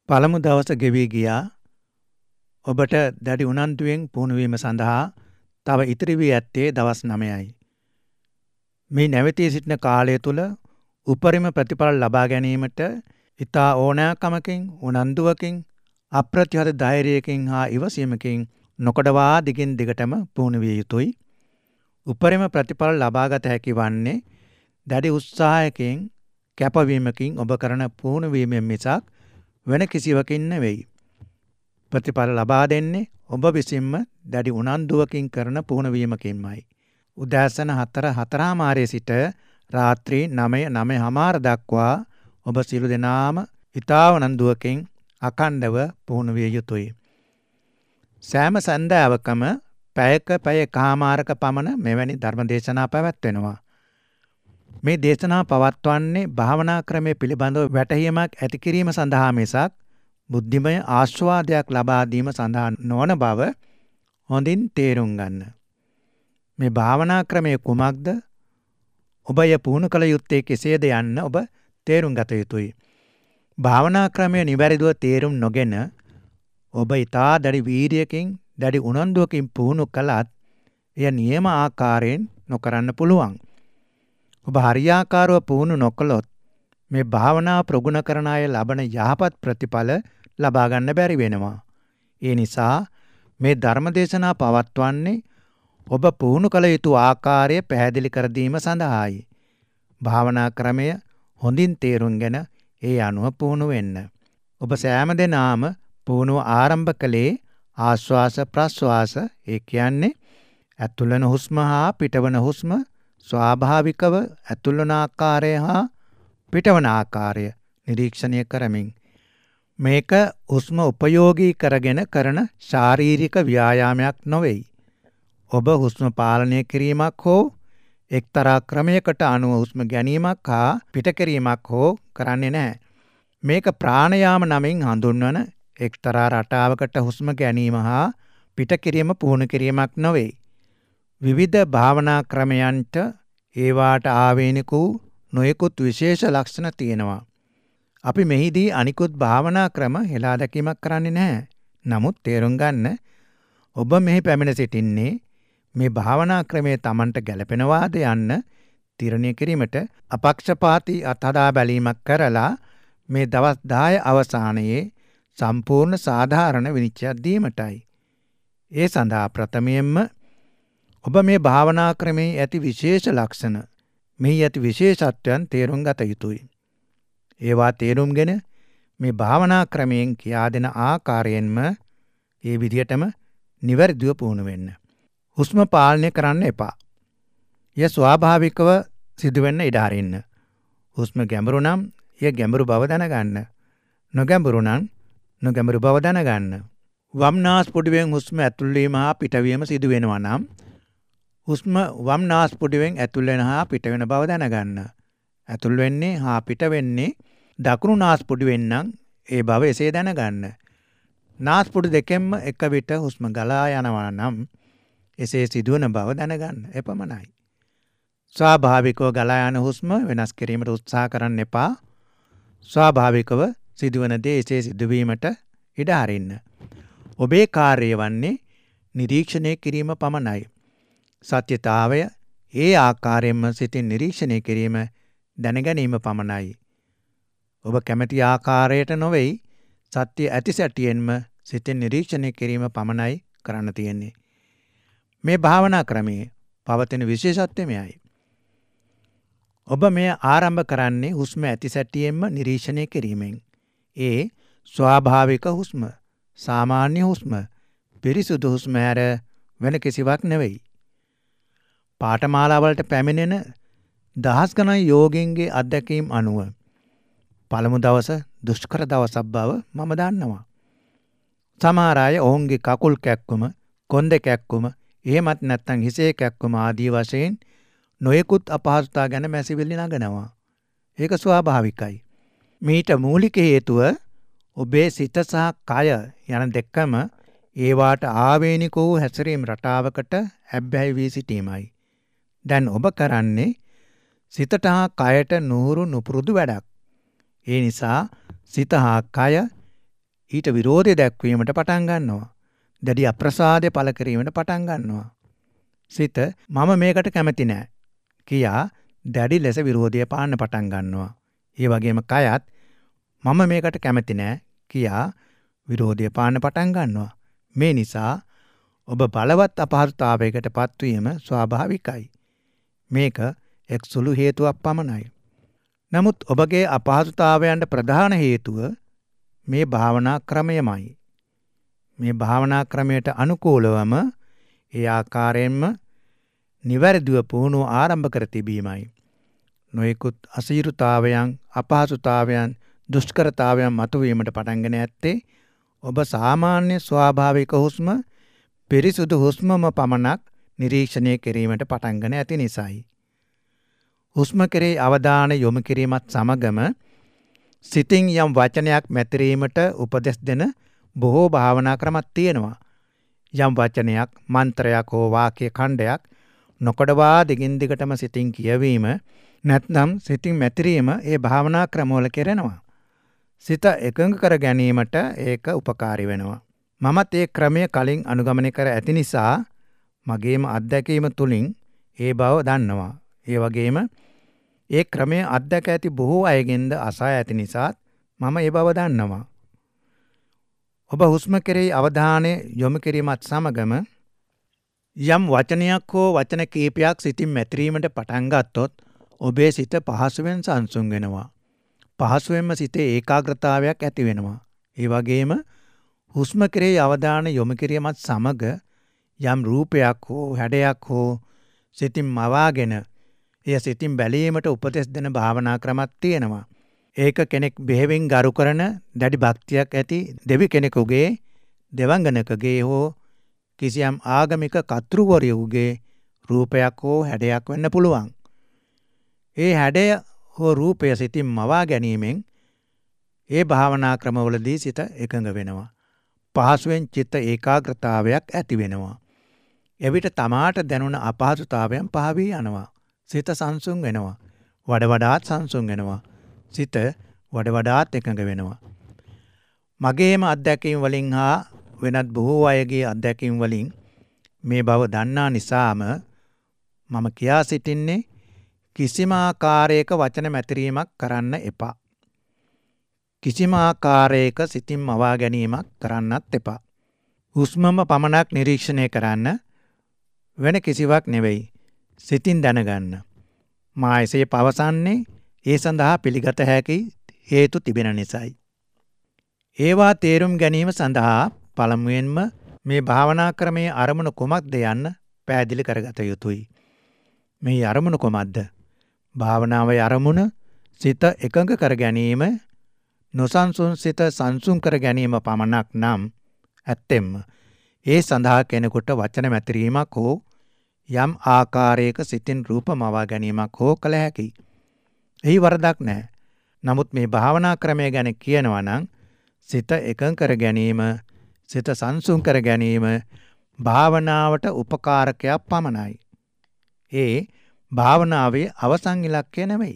පළමු දවස ගෙවී ගියා. ඔබට දැඩි උනන්දුවෙන් පුහුණුවීම සඳහා තව ඉතිරි වී ඇත්තේ දවස් 9යි. මේ නැවතී සිටින කාලය තුල උපරිම ප්‍රතිඵල ලබා ගැනීමට ඉතා ඕනෑකමකින්, උනන්දුවකින්, අප්‍රතිහත ධෛර්යයකින් හා ඉවසීමකින් නොකඩවා දිගින් දිගටම පුහුණු විය යුතුයි. උපරිම ප්‍රතිඵල ලබාගත හැකි වන්නේ දැඩි උත්සාහයකින්, කැපවීමකින් ඔබ කරන පුහුණු වීමෙන් මිසක් වෙන කිසිවකින් නෙවෙයි. ප්‍රතිඵල ලබා දෙන්නේ ඔබ විසින්ම දැඩි උනන්දුවකින් කරන පුහුණු වීමකින්මයි. උදෑසන 4:04 සිට රාත්‍රී 9:09 දක්වා ඔබ සියලු දෙනාම ඉතා උනන්දුවකින් අඛණ්ඩව පුහුණු විය යුතුයි. සෑම සන්ධ්‍යාවකම පැය කමාරක පමණ මෙවැනි ධර්මදේශනා පැවැත්වෙනවා. මේ දේශනා පවත්වන්නේ භාවනා ක්‍රමය පිළිබඳව වැටහීමක් ඇති කිරීම සඳහා මිසක් බුද්ධිමය ආස්වාදයක් ලබා දීම සඳහා නොවන බව හොඳින් තේරුම් ගන්න. මේ භාවනා ක්‍රමය කුමක්ද? ඔබ ය පුහුණු කළ යුත්තේ කෙසේද යන්න ඔබ තේරුම් ගත යුතුයි. භාවනා ක්‍රමය නිවැරදිව තේරුම් නොගෙන ඔබ ඊටා දැඩි වීරියකින්, දැඩි උනන්දුවකින් පුහුණු කළත් එය නියම ආකාරයෙන් නොකරන්න පුළුවන්. ඔබ හරියාකාරව පුහුණු නොකළොත් මේ භාවනා ප්‍රගුණ කරන අය ලබන යහපත් ප්‍රතිඵල ලබා ගන්න බැරි වෙනවා. ඒ නිසා මේ ධර්මදේශනා පවත්වන්නේ ඔබ පුහුණු කළ යුතු ආකාරය පැහැදිලි කර දීම සඳහායි. භාවනා ක්‍රමය හොඳින් තේරුම්ගෙන ඒ අනුව පුහුණු වෙන්න. ඔබ සෑම දෙනාම පුහුණුව ආරම්භ කළේ ආශ්වාස ප්‍රශ්වාස, ඒ කියන්නේ ඇතුළන හුස්ම හා පිටවන හුස්ම ස්වාභාවිකව ඇතුළන ආකාරය හා පිටවන ආකාරය නිරීක්ෂණය කරමින්. මේක හුස්ම උපයෝගී කරගෙන කරන ශාරීරික ව්‍යායාමයක් නොවේයි. ඔබ හුස්ම පාලනය කිරීමක් හෝ එක්තරා ක්‍රමයකට අනුව හුස්ම ගැනීමක් හා පිට කිරීමක් හෝ කරන්නේ නැහැ. මේක ප්‍රාණයාම නමින් හඳුන්වන එක්තරා රටාවකට හුස්ම ගැනීම හා පිට කිරීම පුහුණු කිරීමක් නොවේ. විවිධ භාවනා ක්‍රමයන්ට ඒවාට ආවේනික වූ නොයෙකුත් විශේෂ ලක්ෂණ තියෙනවා. අපි මෙහිදී අනිකුත් භාවනා ක්‍රම හෙලා දැකීමක් කරන්නේ නැහැ. නමුත් තේරුම් ගන්න, ඔබ මෙහි පැමිණ සිටින්නේ මේ භාවනා ක්‍රමයේ Tamanට ගැලපෙනවාද යන්න තීරණය කිරීමට අපක්ෂපාතී අත්හදා බැලීමක් කරලා මේ දවස් 10 අවසානයේ සම්පූර්ණ සාධාරණ විනිශ්චයක් දීමටයි. ඒ සඳහා ප්‍රථමයෙන්ම ඔබ මේ භාවනා ක්‍රමයේ ඇති විශේෂ ලක්ෂණ, මෙහි ඇති විශේෂත්වයන් තේරුම් ගත යුතුයි. ඒවා තේරුම්ගෙන මේ භාවනා ක්‍රමයෙන් කියා දෙන ආකාරයෙන්ම ඒ විදිහටම නිවැරදිව පුහුණු වෙන්න. හුස්ම පාලනය කරන්න එපා. එය ස්වාභාවිකව සිදුවෙන්න ඉඩ හරින්න. හුස්ම ගැඹුරු නම් එය ගැඹුරු බව දැනගන්න. නොගැඹුරු නම් නොගැඹුරු බව දැනගන්න. වම් නාස්පුඩුවෙන් හුස්ම ඇතුල් වීම හා පිටවීම සිදු වෙනවා නම් හුස්ම වම් නාස්පුඩුවෙන් ඇතුල් වෙන හා පිට වෙන බව දැනගන්න. ඇතුල් වෙන්නේ හා පිට වෙන්නේ දකුණු නාස්පුඩුවෙන් නම් ඒ බව එසේ දැනගන්න. නාස්පුඩු දෙකෙන්ම එක විට හුස්ම ගලා යනවා නම් එසේ සිදුවන බව දැනගන්න. එපමණයි. ස්වාභාවිකව ගලා යන හුස්ම වෙනස් කිරීමට උත්සාහ කරන්න එපා. ස්වාභාවිකව සිදුවන දේ එසේ සිදුවීමට ඉඩ හරින්න. ඔබේ කාර්යය වන්නේ නිරීක්ෂණය කිරීම පමණයි. සත්‍යතාවය ඒ ආකාරයෙන්ම සිතින් නිරීක්ෂණය කිරීම, දැනගැනීම පමණයි. ඔබ කැමති ආකාරයට නොවේයි, සත්‍ය ඇති සැටියෙන්ම සිතින් නිරීක්ෂණය කිරීම පමණයි කරන්න තියෙන්නේ. මේ භාවනා ක්‍රමයේ පවතින විශේෂත්වය මෙයයි. ඔබ මෙය ආරම්භ කරන්නේ හුස්ම ඇති සැටියෙන්ම නිරීක්ෂණය කිරීමෙන්. ඒ ස්වාභාවික හුස්ම, සාමාන්‍ය හුස්ම, පිරිසුදු හුස්ම හැර වෙන කිසිවක් නෙවෙයි. පාඨමාලාවලට පැමිණෙන දහස් ගණන් යෝගීන්ගේ අත්දැකීම් අනුව පළමු දවස දුෂ්කර දවසක් බව මම දන්නවා. සමහර අය ඔවුන්ගේ කකුල් කැක්කුම, කොන්දේ කැක්කුම, එහෙමත් නැත්නම් හිසේ කැක්කුම ආදී වශයෙන් නොයෙකුත් අපහසුතා ගැන මැසිවිලි නගනවා. ඒක ස්වාභාවිකයි. මීට මූලික හේතුව ඔබේ සිත සහ කය යන දෙකම ඒවාට ආවේනික වූ හැසිරීම් රටාවකට ඇබ්බැහි වී සිටීමයි. දැන් ඔබ කරන්නේ සිතට හා කයට නුහුරු නුපුරුදු වැඩක්. ඒ නිසා සිත හා කය ඊට විරෝධය දැක්වීමට පටන් ගන්නවා. දැඩි අප්‍රසාදය පළ කිරීමට පටන් ගන්නවා. සිත මම මේකට කැමති නෑ කියා දැඩි ලෙස විරෝධය පාන්න පටන් ගන්නවා. ඒ වගේම කයත් මම මේකට කැමති නෑ කියා විරෝධය පාන්න පටන් ගන්නවා. මේ නිසා ඔබ බලවත් අපහසුතාවයකට පත්වීම ස්වාභාවිකයි. මේක එක් සුළු හේතුවක් පමණයි. නමුත් ඔබගේ අපහසුතාවයන්ට ප්‍රධාන හේතුව මේ භාවනා ක්‍රමයමයි. මේ භාවනා ක්‍රමයට අනුකූලවම ඒ ආකාරයෙන්ම නිවැරදිව පුහුණුව ආරම්භ කර තිබීමයි. නොයෙකුත් අසීරුතාවයන්, අපහසුතාවයන්, දුෂ්කරතාවයන් මතුවීමට පටන්ගෙන ඇත්තේ ඔබ සාමාන්‍ය ස්වාභාවික හුස්ම, පිරිසුදු හුස්මම පමණක් නිරීක්ෂණය කිරීමට පටන්ගෙන ඇති නිසායි. හුස්ම කෙරෙහි අවධානය යොමු කිරීමත් සමගම සිතින් යම් වචනයක් මැතිරීමට උපදෙස් දෙන බොහෝ භාවනා ක්‍රමත් තියෙනවා. යම් වචනයක්, මන්ත්‍රයක් හෝ වාක්‍ය ඛණ්ඩයක් නොකඩවා දිගින් දිගටම සිතින් කියවීම නැත්නම් සිතින් මැතිරීම ඒ භාවනා ක්‍රමවල කෙරෙනවා. සිත එකඟ කර ගැනීමට ඒක උපකාරී වෙනවා. මමත් ඒ ක්‍රමය කලින් අනුගමනය කර ඇති නිසා මගේම අත්දැකීම තුලින් ඒ බව දන්නවා. ඒ වගේම ඒ ක්‍රමය අත්දැක ඇති බොහෝ අයගෙන්ද අසා ඇති නිසාත් මම ඒ බව දන්නවා. ඔබ හුස්ම කෙරෙහි අවධානය යොමු කිරීමත් සමගම යම් වචනයක් හෝ වචන කීපයක් සිතින් මැතිරීමට පටන් ගත්තොත් ඔබේ සිත පහසුවෙන් සංසුන් වෙනවා. පහසුවෙන්ම සිතේ ඒකාග්‍රතාවයක් ඇති වෙනවා. ඒ වගේම හුස්ම කෙරෙහි අවධානය යොමු කිරීමත් සමග යම් රූපයක් හෝ හැඩයක් හෝ සිතින් මවාගෙන එය සිතින් බැලීමට උපදෙස් දෙන භාවනා ක්‍රමක් තියෙනවා. ඒක කෙනෙක් බෙහෙවින් ගරු කරන දැඩි භක්තියක් ඇති දෙවි කෙනෙකුගේ, දෙවංගනකගේ හෝ කිසියම් ආගමික කර්තෘවරයෙකුගේ රූපයක් හෝ හැඩයක් වෙන්න පුළුවන්. ඒ හැඩය හෝ රූපය සිතින් මවා ගැනීමෙන් ඒ භාවනා ක්‍රමවලදී සිත එකඟ වෙනවා. පහසුවෙන් චිත්ත ඒකාග්‍රතාවයක් ඇති වෙනවා. එවිට තමාට දැනුණ අපහසුතාවයන් පහ වී යනවා. සිත සංසුන් වෙනවා. වඩ වඩාත් සංසුන් වෙනවා. සිත වඩ වඩාත් එකඟ වෙනවා. මගේම අත්දැකීම් වලින් හා වෙනත් බොහෝ අයගේ අත්දැකීම් වලින් මේ බව දන්නා නිසාම මම කියා සිටින්නේ කිසිම ආකාරයක වචන මැතිරීමක් කරන්න එපා. කිසිම ආකාරයක සිතින් මවා ගැනීමක් කරන්නත් එපා. හුස්මම පමණක් නිරීක්ෂණය කරන්න, වෙන කිසිවක් නෙවෙයි. සිතින් දැනගන්න. මා එසේ පවසන්නේ ඒ සඳහා පිළිගත හැකි හේතු තිබෙන නිසායි. ඒවා තේරුම් ගැනීම සඳහා පළමුවෙන්ම මේ භාවනා ක්‍රමයේ අරමුණ කුමක්ද යන්න පැහැදිලි කරගත යුතුයි. මේ අරමුණ කුමක්ද? භාවනාවේ අරමුණ සිත එකඟ කර ගැනීම, නොසන්සුන් සිත සංසුන් කර ගැනීම පමණක් නම් ඇත්තෙම ඒ සඳහා කෙනෙකුට වචන මැතිරීමක් හෝ යම් ආකාරයක සිතින් රූප මවා ගැනීමක් හෝ කළ හැකියි. එහි වරදක් නැහැ. නමුත් මේ භාවනා ක්‍රමය ගැන කියනවා නම් සිත එකඟ කර ගැනීම, සිත සංසුන් කර ගැනීම භාවනාවට උපකාරකයක් පමණයි. ඒ භාවනාවේ අවසන් ඉලක්කය නෙවෙයි.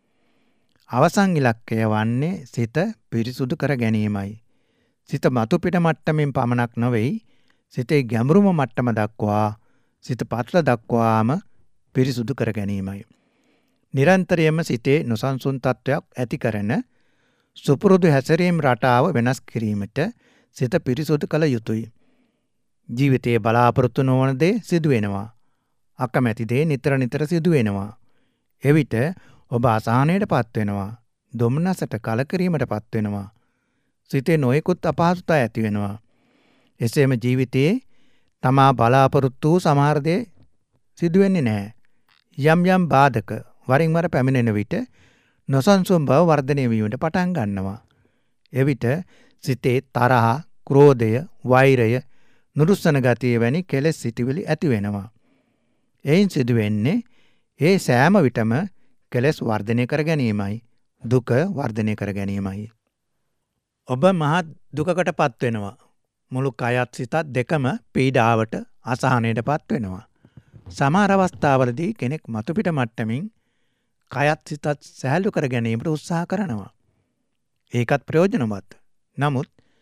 අවසන් ඉලක්කය වන්නේ සිත පිරිසුදු කර ගැනීමයි. සිත මතු පිට මට්ටමින් පමණක් නොවේයි, සිතේ ගැඹුරුම මට්ටම දක්වා, සිත පත්ල දක්වාම පිරිසුදු කර ගැනීමයි. නිරන්තරයෙන්ම සිතේ නොසන්සුන් තත්වයක් ඇති කරන සුපුරුදු හැසිරීම් රටාව වෙනස් කිරීමට සිත පිරිසුදු කළ යුතුයි. ජීවිතයේ බලාපොරොත්තු නොවන දේ සිදු වෙනවා. අකමැති දේ නිතර නිතර සිදු වෙනවා. එවිට ඔබ අසහනයට පත් වෙනවා. දුම්නසට කලකිරීමට පත් වෙනවා. සිතේ නොයෙකුත් අපහසුතා ඇති වෙනවා. එසේම ජීවිතයේ තමා බලාපොරොත්තු වූ සමහර දේ සිදු වෙන්නේ නැහැ. යම් යම් බාධක වරින් වර පැමිණෙන විට නොසන්සුන් බව වර්ධනය වීමට පටන් ගන්නවා. එවිට සිතේ තරහ, ක්‍රෝධය, වෛරය, නුරුස්සන ගතිය වැනි කෙලෙස් සිටිවිලි ඇති වෙනවා. එයින් සිදු වෙන්නේ ඒ සෑම විටම කෙලෙස් වර්ධනය කර ගැනීමයි, දුක වර්ධනය කර ගැනීමයි. ඔබ මහත් දුකකට පත් වෙනවා. මුළු කයත් සිතත් දෙකම පීඩාවට, අසහනයට පත් වෙනවා. සමහර අවස්ථාවලදී කෙනෙක් මතුපිට මට්ටමින් කයත් සිතත් සැහැල්ලු කර ගැනීමට උත්සාහ කරනවා. ඒකත් ප්‍රයෝජනවත්. නමුත්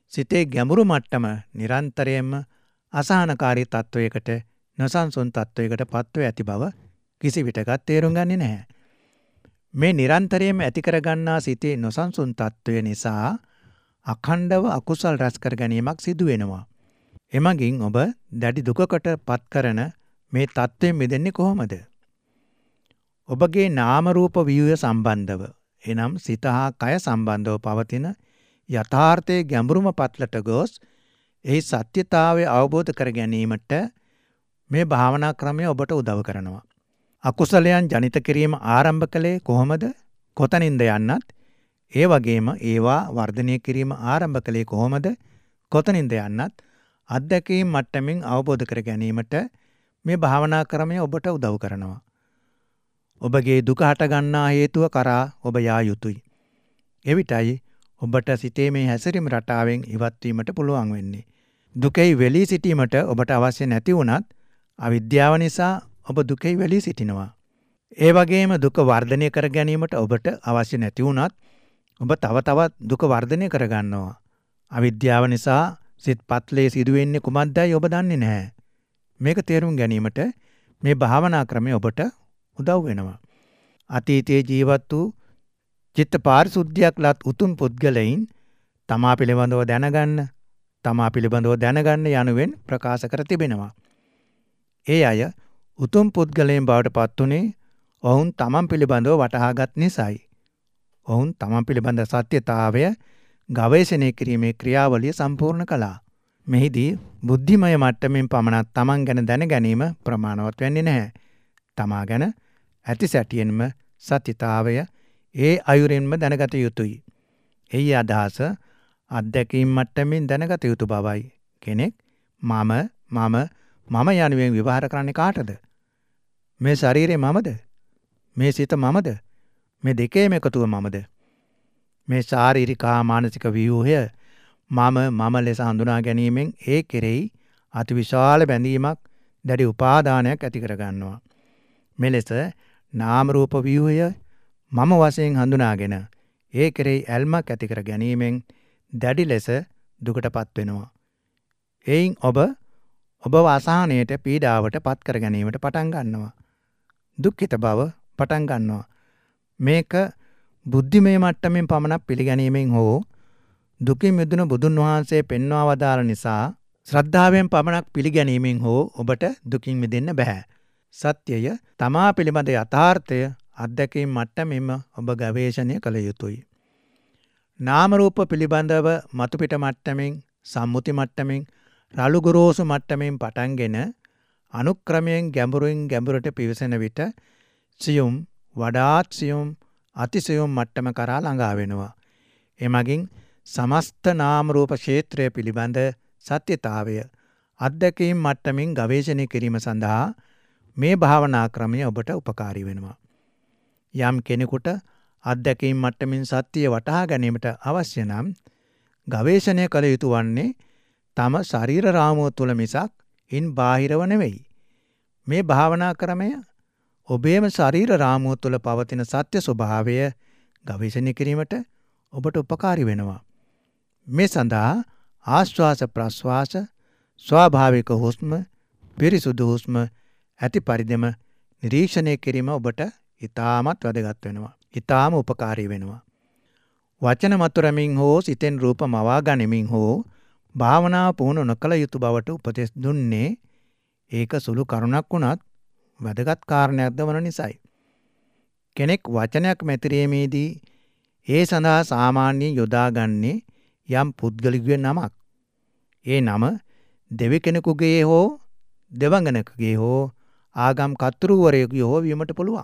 සිතේ ගැඹුරු මට්ටම නිරන්තරයෙන්ම අසහනකාරී තත්වයකට නොසන්සුන් තත්වයකට පත්ව ඇති බව කිසි විටකත් තේරුම් ගන්නේ නැහැ. මේ නිරන්තරයෙන්ම ඇති කරගන්නා සිතේ නොසන්සුන් තත්වය නිසා අඛණ්ඩව අකුසල් රැස් කර ගැනීමක් සිදු වෙනවා. එමගින් ඔබ දැඩි දුකකට පත් කරන මේ තත්වයෙන් මිදෙන්නේ කොහොමද? ඔබගේ නාම රූප ව්‍යුහය සම්බන්ධව එනම් සිත හා කය සම්බන්ධව පවතින යථාර්ථයේ ගැඹුරුම පත්ලට ගොස් එහි සත්‍යතාවය අවබෝධ කර ගැනීමට මේ භාවනා ක්‍රමය ඔබට උදව් කරනවා. අකුසලයන් ජනිත කිරීම ආරම්භ කළේ කොහොමද? කොතනින්ද යන්නත්? ඒ වගේම ඒවා වර්ධනය කිරීම ආරම්භ කළේ කොහොමද? කොතනින්ද යන්නත්? අත්දැකීම් මට්ටමින් අවබෝධ කර ගැනීමට මේ භාවනා ක්‍රමය ඔබට උදව් කරනවා. ඔබගේ දුක හටගන්නා හේතුව කරා ඔබ යා යුතුයි. එවිටයි ඔබට සිතේ මේ හැසිරීම රටාවෙන් ඉවත් වීමට පුළුවන් වෙන්නේ. දුකෙහි වෙලී සිටීමට ඔබට අවශ්‍ය නැති වුණත් අවිද්‍යාව නිසා ඔබ දුකෙහි වෙලී සිටිනවා. ඒ වගේම දුක වර්ධනය කර ගැනීමට ඔබට අවශ්‍ය නැති වුණත් ඔබ තව තවත් දුක වර්ධනය කර ගන්නවා. අවිද්‍යාව නිසා සිත් පත්ලේ සිදුවෙන්නේ කුමක්දයි ඔබ දන්නේ නැහැ. මේක තේරුම් ගැනීමට මේ භාවනා ක්‍රමය ඔබට උදව් වෙනවා. අතීතයේ ජීවත් වූ චිත්ත පාරිශුද්ධියක් ලත් උතුම් පුද්ගලයින් තමා පිළිබඳව දැනගන්න යනුවෙන් ප්‍රකාශ කර තිබෙනවා. ඒ අය උතුම් පුද්ගලයන් බවට පත් වුණේ ඔවුන් තමන් පිළිබඳව වටහාගත් නිසායි. ඔවුන් තමන් පිළිබඳ සත්‍යතාවය ගවේෂණය කිරීමේ ක්‍රියාවලිය සම්පූර්ණ කළා. මෙහිදී බුද්ධිමය මට්ටමින් පමණක් තමන් ගැන දැන ගැනීම ප්‍රමාණවත් වෙන්නේ නැහැ. තමා ගැන ඇති සැටියෙන්ම සත්‍යතාවය ඒ අයුරින්ම දැනගත යුතුයි. එහි අදහස අත්දැකීම් මට්ටමින් දැනගත යුතු බවයි. කෙනෙක් මම යනුවෙන් විවහාර කරන්නේ කාටද? මේ ශරීරය මමද? මේ සිත මමද? මේ දෙකේම එකතුව මමද? මේ ශාරීරික හා මානසික ව්‍යුහය මම ලෙස හඳුනා ගැනීමෙන් ඒ කෙරෙහි අතිවිශාල බැඳීමක් දැඩි උපාදානයක් ඇති කර ගන්නවා. මෙලෙස නාම රූප ව්‍යුහය මම වශයෙන් හඳුනාගෙන ඒ කෙරෙහි ඇල්මක් ඇති කර ගැනීමෙන් දැඩි ලෙස දුකටපත් වෙනවා. එයින් ඔබ අසහනයට පීඩාවට පත් කර ගැනීමට පටන් ගන්නවා. දුක්ඛිත බව පටන් ගන්නවා. මේක බුද්ධිමය මට්ටමින් පමණක් පිළිගැනීමෙන් හෝ දුකින් මිදුණු බුදුන් වහන්සේ පෙන්වා වදාළ නිසා ශ්‍රද්ධාවෙන් පමණක් පිළිගැනීමෙන් හෝ ඔබට දුකින් මිදෙන්න බෑ. සත්‍යය තමා පිළිබඳ යථාර්ථය අත්දැකීම් මට්ටමින්ම ඔබ ගවේෂණය කළ යුතුයි. නාම රූප පිළිබඳව මතුපිට මට්ටමින්, සම්මුති මට්ටමින්, රළු ගොරෝසු මට්ටමින් පටන්ගෙන අනුක්‍රමයෙන් ගැඹුරින් ගැඹුරට පිවිසෙන විට සියුම්, වඩාත් සියුම්, අතිසියුම් මට්ටම කරා ළඟා වෙනවා. එමගින් සමස්ත නාම රූප ක්ෂේත්‍රය පිළිබඳ සත්‍යතාවය අත්දැකීම් මට්ටමින් ගවේෂණය කිරීම සඳහා මේ භාවනා ක්‍රමය ඔබට උපකාරී වෙනවා. යම් කෙනෙකුට අත්දැකීම් මට්ටමින් සත්‍යය වටහා ගැනීමට අවශ්‍ය නම් ගවේෂණය කළ යුතු වන්නේ තම ශරීර රාමුව තුළ මිසක් ඉන් බාහිරව නෙවෙයි. මේ භාවනා ක්‍රමය ඔබේම ශරීර රාමුව තුළ පවතින සත්‍ය ස්වභාවය ගවේෂණය කිරීමට ඔබට උපකාරී වෙනවා. මේ සඳහා ආශ්වාස ප්‍රශ්වාස, ස්වාභාවික හුස්ම, පිරිසුදු හුස්ම ඇති පරිදිම නිරීක්ෂණය කිරීම ඔබට ඉතාමත් වැදගත් වෙනවා. ඉතාම උපකාරී වෙනවා. වචන මතුරමින් හෝ සිතෙන් රූප මවා ගනිමින් හෝ භාවනාව පුහුණු නොකළ යුතු බවට උපදෙස් දුන්නේ ඒක සුළු කරුණක් වුණත් වැදගත් කාරණයක්ද වන නිසායි. කෙනෙක් වචනයක් මැතිරීමේදී ඒ සඳහා සාමාන්‍යයෙන් යොදාගන්නේ යම් පුද්ගලිකගේ නමක්. ඒ නම දෙවි කෙනෙකුගේ හෝ දෙවඟනකගේ හෝ ආගම් කර්තෘවරයෙකුගේ හෝ වීමට පුළුවන්.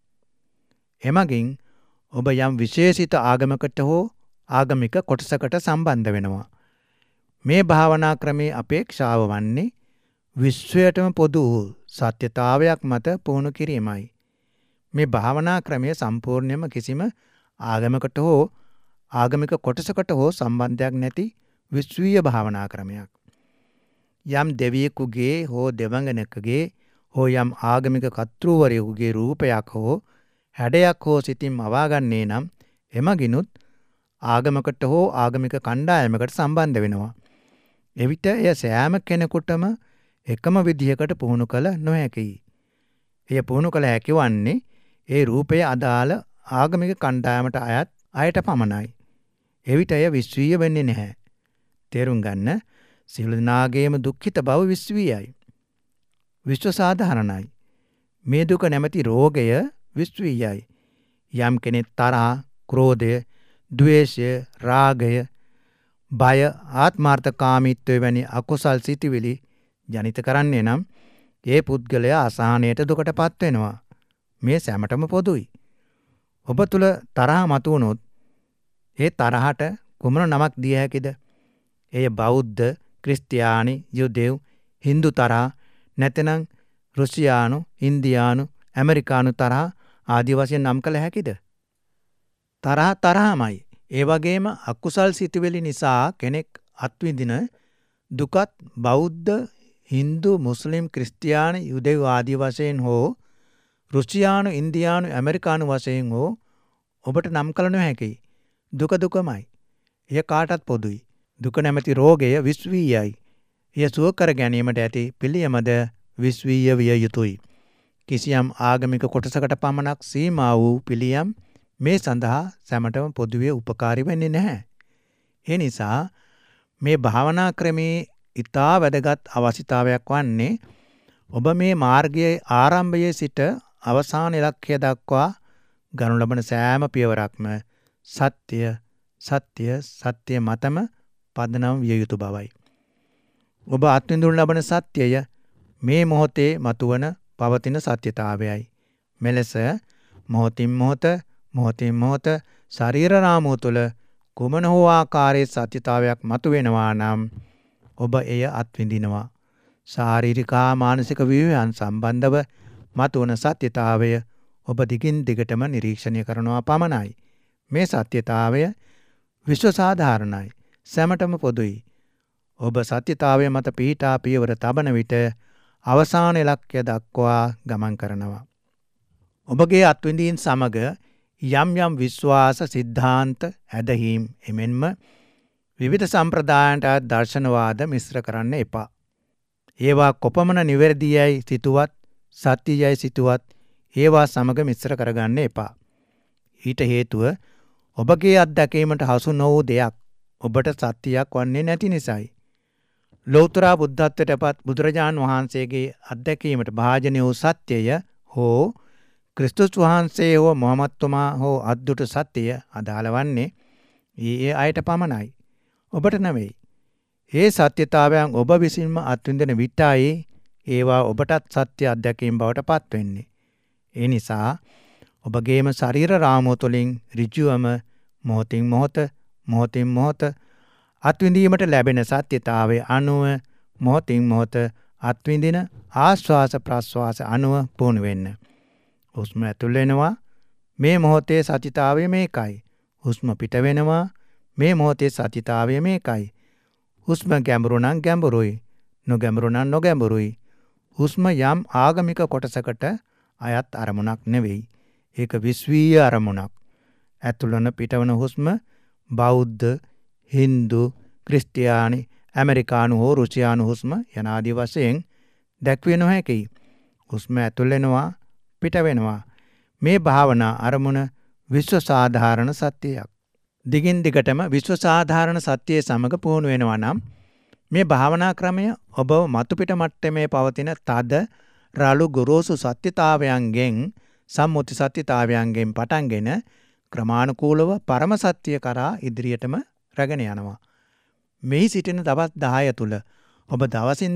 එමගින් ඔබ යම් විශේෂිත ආගමකට හෝ ආගමික කොටසකට සම්බන්ධ වෙනවා. මේ භාවනා ක්‍රමේ අපේක්ෂාව වන්නේ විශ්වයටම පොදු වූ සත්‍යතාවයක් මත පුහුණු කිරීමයි. මේ භාවනා ක්‍රමය සම්පූර්ණයෙන්ම කිසිම ආගමකට හෝ ආගමික කොටසකට හෝ සම්බන්ධයක් නැති විශ්වීය භාවනා ක්‍රමයක්. යම් දෙවියෙකුගේ හෝ දෙවඟනකගේ හෝ යම් ආගමික කර්තෘවරයෙකුගේ රූපයක් හෝ හැඩයක් හෝ සිතින් මවාගන්නේ නම් එමගිනුත් ආගමකට හෝ ආගමික කණ්ඩායමකට සම්බන්ධ වෙනවා. එවිට එය සෑම කෙනෙකුටම එකම විදිහකට පුහුණු කළ නොහැකියි. එය පුහුණු කළ හැකි වන්නේ ඒ රූපය අදාළ ආගමික කණ්ඩායමට අයට පමණයි. එවිට එය විශ්වීය වෙන්නේ නැහැ. තේරුම් ගන්න, සියලු දෙනාගේම දුක්ඛිත බව විශ්වීයයි. විශ්ව සාධාරණයි. මේ දුක නැමැති රෝගය විශ්වීයයි. යම් කෙනෙක් තරහ, ක්‍රෝධය, ද්වේෂය, රාගය, බය, ආත්මාර්ථකාමීත්වය වැනි අකුසල් සිතිවිලි ජනිත කරන්නේ නම් ඒ පුද්ගලයා අසහනයට දුකටපත් වෙනවා. මේ සැමටම පොදුයි. ඔබ තුල තරහ මතුවුණොත් ඒ තරහට කුමන නමක් දිය හැකිද? එය බෞද්ධ, ක්‍රිස්තියානි, යුදෙව්, හින්දු තරහ නැත්නම් රුසියානු, ඉන්දියානු, ඇමරිකානු තරහ ආදී වශයෙන් නම් කළ හැකිද? තරහ තරහමයි. ඒ වගේම අකුසල් සිතුවිලි නිසා කෙනෙක් අත්විඳින දුකත් බෞද්ධ, හින්දු, මුස්ලිම්, ක්‍රිස්තියානි, යුදෙව් ආදී වශයෙන් හෝ රුසියානු, ඉන්දියානු, ඇමරිකානු වශයෙන් හෝ ඔබට නම් කළ නොහැකි. දුක දුකමයි. එය කාටත් පොදුයි. දුක නැමැති රෝගය විශ්වීයයි. එය සුව කර ගැනීමට ඇති පිළියමද විශ්වීය විය යුතුයි. කිසියම් ආගමික කොටසකට පමණක් සීමා වූ පිළියම් මේ සඳහා සැමටම පොදුවේ උපකාරී වෙන්නේ නැහැ. ඒ නිසා මේ භාවනා ක්‍රමේ ඉතා වැදගත් අවශ්‍යතාවයක් වන්නේ ඔබ මේ මාර්ගයේ ආරම්භයේ සිට අවසාන ඉලක්කය දක්වා ගනු ලබන සෑම පියවරක්ම සත්‍ය සත්‍ය සත්‍ය මතම පදනම් විය යුතු බවයි. ඔබ අත්විඳිනු ලබන සත්‍යය මේ මොහොතේ මතුවන පවතින සත්‍යතාවයයි. මෙලෙස මොහොතින් මොහොත ශරීර රාමුව තුළ කුමන හෝ ආකාරයේ සත්‍යතාවයක් මතුවෙනවා නම් ඔබ එය අත්විඳිනවා. ශාරීරික හා මානසික ව්‍යුහයන් සම්බන්ධව මතුවන සත්‍යතාවය ඔබ දිගින් දිගටම නිරීක්ෂණය කරනවා පමණයි. මේ සත්‍යතාවය විශ්ව සාධාරණයි. සැමටම පොදුයි. ඔබ සත්‍යතාවය මත පිහිටා පියවර තබන විට අවසාන ඉලක්කය දක්වා ගමන් කරනවා. ඔබගේ අත්විඳීම් සමග යම් යම් විශ්වාස, සිද්ධාන්ත, ඇදහිම් එමෙන්ම විවිධ සම්ප්‍රදායන්ට දර්ශනවාද මිශ්‍ර කරන්න එපා. ඒවා කොපමණ නිවැරදියයි සිතුවත්, සත්‍යයයි සිතුවත් ඒවා සමග මිශ්‍ර කරගන්න එපා. ඊට හේතුව ඔබගේ අත්දැකීමට හසු නොවූ දෙයක් ඔබට සත්‍යයක් වන්නේ නැති නිසායි. ලෞතර බුද්ධත්වයට පත් බුදුරජාන් වහන්සේගේ අත්දැකීමට භාජනය වූ සත්‍යය හෝ ක්‍රිස්තුස් වහන්සේ හෝ මොහමත්තුමා හෝ අද්දුට සත්‍යය අදාළ වන්නේ ඒ අයට පමණයි. ඔබට නෙවෙයි. ඒ සත්‍යතාවයන් ඔබ විසින්ම අත්විඳින විටයි ඒවා ඔබටත් සත්‍ය අත්දැකීම් බවට පත් වෙන්නේ. ඒ නිසා ඔබගේම ශරීර රාමුව තුළින් ඍජුවම මොහොතින් මොහොත අත්විඳීමට ලැබෙන සත්‍යතාවය අනුව මොහොතින් මොහොත අත්විඳින ආශ්වාස ප්‍රශ්වාස අනුව පුහුණු වෙන්න. හුස්ම ඇතුල් වෙනවා, මේ මොහොතේ සත්‍යතාවය මේකයි. හුස්ම පිට වෙනවා, මේ මොහොතේ සත්‍යතාවය මේකයි. හුස්ම ගැඹුරු නම් ගැඹුරුයි, නොගැඹුරු නම් නොගැඹුරුයි. හුස්ම යම් ආගමික කොටසකට අයත් අරමුණක් නෙවෙයි. ඒක විශ්වීය අරමුණක්. ඇතුළන පිටවන හුස්ම බෞද්ධ, හින්දු, ක්‍රිස්තියානි, ඇමරිකානු හෝ රුසියානු හුස්ම යනාදී වශයෙන් දැක්විය නොහැකියි. හුස්ම ඇතුල් වෙනවා, පිට වෙනවා. මේ භාවනා අරමුණ විශ්ව සාධාරණ සත්‍යයක්. දිගින් දිගටම විශ්ව සාධාරණ සත්‍යයේ සමග පුහුණු වෙනවා නම් මේ භාවනා ක්‍රමය ඔබ මතුපිට මට්ටමේ පවතින තද, රළු, ගොරෝසු සත්‍යතාවයන්ගෙන් සම්මුති සත්‍යතාවයන්ගෙන් පටන්ගෙන ක්‍රමානුකූලව පරම සත්‍ය කරා ඉදිරියටම රැගෙන යනවා. මෙහි සිටින දවස් 10 තුල ඔබ දවසින්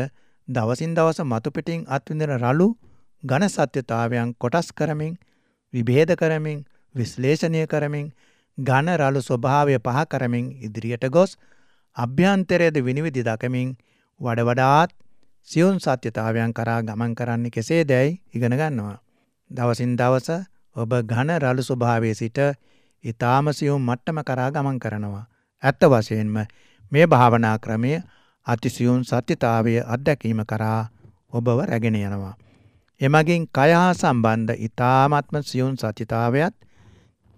දවස මතුපිටින් අත්විඳින රළු ඝන සත්‍යතාවයන් කොටස් කරමින්, විභේද කරමින්, විශ්ලේෂණය කරමින්, ඝන රළු ස්වභාවය පහ කරමින් ඉදිරියට ගොස් අභ්‍යන්තරයේද විනිවිද දකමින් වඩාත් සියුම් සත්‍යතාවයන් කරා ගමන් කරන්නේ කෙසේදයි ඉගෙන ගන්නවා. දවසින් දවස ඔබ ඝන රළු ස්වභාවයේ සිට ඊ타ම සියුම් මට්ටම කරා ගමන් කරනවා. ඇත්ත වශයෙන්ම මේ භාවනා ක්‍රමය අතිසියුම් සත්‍යතාවය අත්දැකීම කරා ඔබව රැගෙන යනවා. එමගින් කය හා සම්බන්ධ ඊ타මාත්ම සියුම් සත්‍යතාවයත්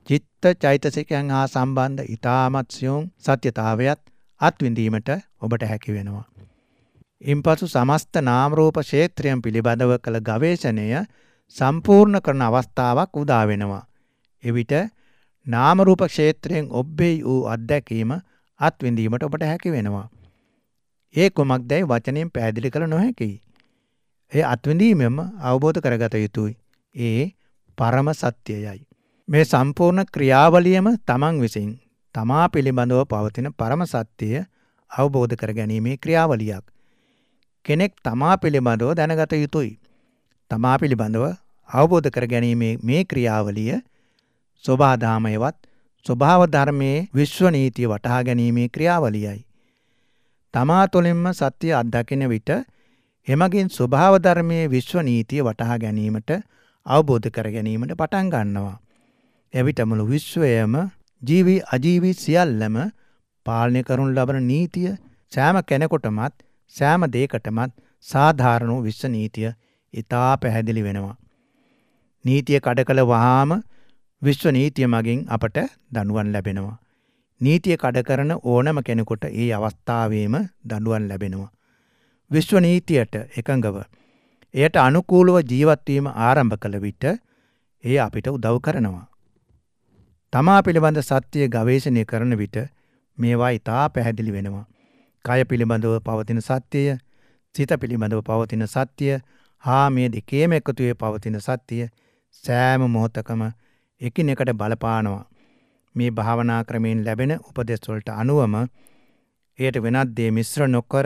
චිත්ත චෛතසිකයන් හා සම්බන්ධ ඊ타මත් සියුම් සත්‍යතාවයත් අත්විඳීමට ඔබට හැකි වෙනවා. ඉන්පසු සමස්ත නාම රූප ක්ෂේත්‍රයන් පිළිබඳව කළ ගවේෂණය සම්පූර්ණ කරන අවස්ථාවක් උදා වෙනවා. එවිට නාම රූප ක්ෂේත්‍රයෙන් ඔබ්බෙහි වූ අත්දැකීම අත්විඳීමට ඔබට හැකි වෙනවා. ඒ කුමක්දයි වචනයෙන් පැහැදිලි කළ නොහැකියි. ඒ අත්විඳීමෙන්ම අවබෝධ කරගත යුතුයි. ඒ පරම සත්‍යයයි. මේ සම්පූර්ණ ක්‍රියාවලියම තමන් විසින් තමා පිළිබඳව පවතින පරම සත්‍යය අවබෝධ කර ගැනීමේ ක්‍රියාවලියක්. කෙනෙක් තමා පිළිබඳව දැනගත යුතුයි. තමා පිළිබඳව අවබෝධ කර ගැනීමේ මේ ක්‍රියාවලිය ස්වභාවධාමයවත් ස්වභාව ධර්මයේ විශ්ව නීතිය වටහා ගැනීමේ ක්‍රියාවලියයි. තමා තුළින්ම සත්‍ය අත්දකින විට එමගින් ස්වභාව ධර්මයේ විශ්ව නීතිය වටහා ගැනීමට අවබෝධ කර ගැනීමට පටන් ගන්නවා. එවිට මුළු විශ්වයම ජීවි අජීවි සියල්ලම පාලනය කරනු ලබන නීතිය සෑම කෙනෙකුටමත් සෑම දෙයකටමත් සාධාරණ වූ විශ්ව නීතිය ඉතා පැහැදිලි වෙනවා. නීතිය කඩ කළ වහාම විශ්ව නීතිය මගින් අපට දඬුවම් ලැබෙනවා. නීතිය කඩ කරන ඕනම කෙනෙකුට ඒ අවස්ථාවේම දඬුවම් ලැබෙනවා. විශ්ව නීතියට එකඟව එයට අනුකූලව ජීවත් වීම ආරම්භ කළ විට ඒ අපිට උදව් කරනවා. තමා පිළිබඳ සත්‍ය ගවේෂණය කරන විට මේවා ඉතා පැහැදිලි වෙනවා. කය පිළිබඳව පවතින සත්‍යය, සිත පිළිබඳව පවතින සත්‍යය හා මේ දෙකේම එකතුවේ පවතින සත්‍යය සෑම මොහොතකම එකිනෙකට බලපානවා. මේ භාවනා ක්‍රමයෙන් ලැබෙන උපදෙස් වලට අනුවම එයට වෙනත් දේ මිශ්‍ර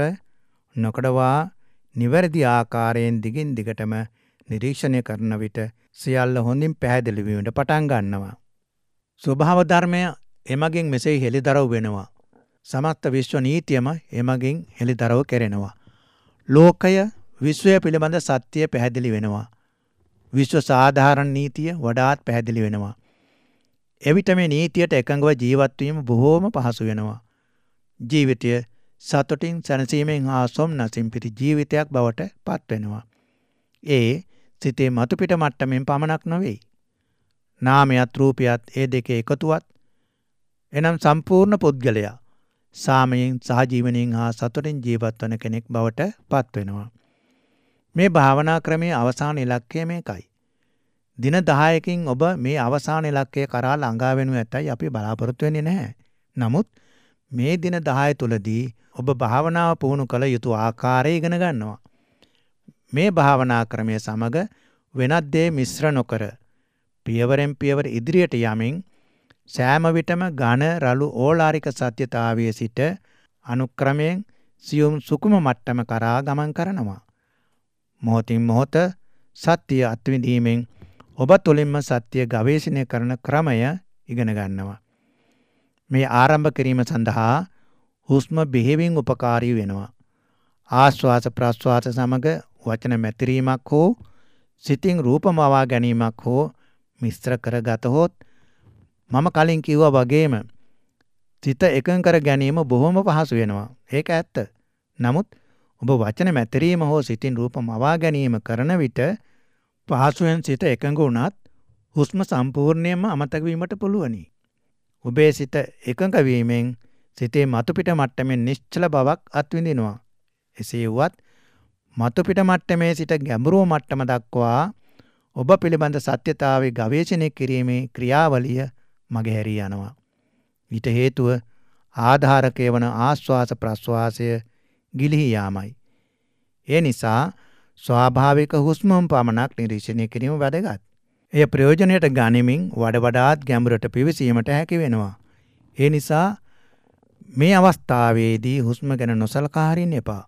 නොකඩවා නිවැරදි ආකාරයෙන් දිගින් දිගටම නිරීක්ෂණය කරන විට සියල්ල හොඳින් පැහැදිලි වීමට පටන් ගන්නවා. ස්වභාව ධර්මය එමගින් මෙසේ හෙළිදරව් වෙනවා. සමස්ත විශ්ව නීතියම එමගින් හෙළිදරව් කෙරෙනවා. ලෝකය විශ්වය පිළිබඳ සත්‍යය පැහැදිලි වෙනවා. විශ්ව සාධාරණ නීතිය වඩාත් පැහැදිලි වෙනවා. එවිට මේ නීතියට එකඟව ජීවත් වීම බොහෝම පහසු වෙනවා. ජීවිතය සතුටින් සැනසීමෙන් හා සොම්නසින් පිරි ජීවිතයක් බවට පත් වෙනවා. ඒ සිතේ මතුපිට මට්ටමින් පමණක් නොවේ. නාමයත් රූපයත් ඒ දෙකේ එකතුවත් එනම් සම්පූර්ණ පුද්ගලයා සාමයෙන් සහජීවනයෙන් හා සතුටින් ජීවත් වන කෙනෙක් බවට පත් වෙනවා. මේ භාවනා ක්‍රමයේ අවසාන ඉලක්කය මේකයි. දින 10කින් ඔබ මේ අවසාන ඉලක්කය කරා ළඟා වෙනු ඇතයි අපි බලාපොරොත්තු වෙන්නේ නැහැ. නමුත් මේ දින 10 තුලදී ඔබ භාවනාව පුහුණු කළ යුතු ආකාරය ඉගෙන ගන්නවා. මේ භාවනා ක්‍රමය සමග වෙනත් දේ මිශ්‍ර නොකර පියවරෙන් පියවර ඉදිරියට යමින් සෑම විටම ඝන රළු ඕලාරික සත්‍යතාවයේ සිට අනුක්‍රමයෙන් සියුම් සුකුම මට්ටම කරා ගමන් කරනවා. මොහොතින් මොහොත සත්‍ය අත්විඳීමෙන් ඔබ තුළින්ම සත්‍ය ගවේෂණය කරන ක්‍රමය ඉගෙන ගන්නවා. මේ ආරම්භ කිරීම සඳහා හුස්ම බෙහෙවින් උපකාරී වෙනවා. ආශ්වාස ප්‍රශ්වාස සමග වචන මැතිරීමක් හෝ සිතින් රූපමවා ගැනීමක් හෝ මිශ්‍ර කරගතහොත් මම කලින් කිව්වා වගේම සිත එකඟ කර ගැනීම බොහොම පහසු වෙනවා. ඒක ඇත්ත. නමුත් ඔබ වචන මැතිරීම හෝ සිතින් රූපමවා ගැනීම කරන විට පහසුවෙන් සිත එකඟ වුණත් හුස්ම සම්පූර්ණයෙන්ම අමතක වීමට පුළුවනි. ඔබේ සිත එකඟ වීමෙන් සිතේ මතුපිට මට්ටමින් නිශ්චල බවක් අත්විඳිනවා. එසේ වුවත් මතුපිට මට්ටමේ සිට ගැඹුරු මට්ටම දක්වා ඔබ පිළිබඳ සත්‍යතාවේ ගවේෂණය කිරීමේ ක්‍රියාවලිය මගහැරී යනවා. ඊට හේතුව ආධාරකය වන ආශ්වාස ප්‍රශ්වාසය ගිලිහි යාමයි. ඒ නිසා ස්වාභාවික හුස්මම පමණක් නිරීක්ෂණය කිරීම වැදගත්. එය ප්‍රයෝජනයට ගනිමින් වඩාත් ගැඹුරට පිවිසීමට හැකි වෙනවා. ඒ නිසා මේ අවස්ථාවේදී හුස්ම ගැන නොසලකා හරින්න එපා.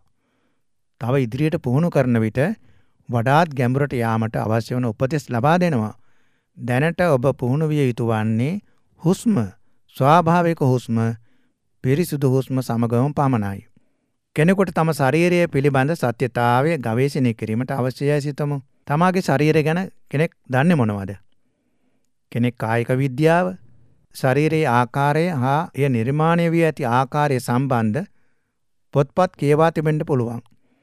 තව ඉදිරියට පුහුණු කරන විට වඩාත් ගැඹුරට යාමට අවශ්‍ය වන උපදෙස් ලබා දෙනවා. දැනට ඔබ පුහුණු විය යුතු වන්නේ හුස්ම, ස්වාභාවික හුස්ම, පිරිසුදු හුස්ම සමගම පමණයි. කෙනෙකුට තම ශරීරය පිළිබඳ සත්‍යතාවය ගවේෂණය කිරීමට අවශ්‍යයි සිතමු. තමාගේ ශරීරය ගැන කෙනෙක් දන්නේ මොනවද? කෙනෙක් කායික විද්‍යාව, ශරීරයේ ආකාරය හා එය නිර්මාණය වී ඇති ආකාරය සම්බන්ධ පොත්පත් කියවා තිබෙන්න පුළුවන්.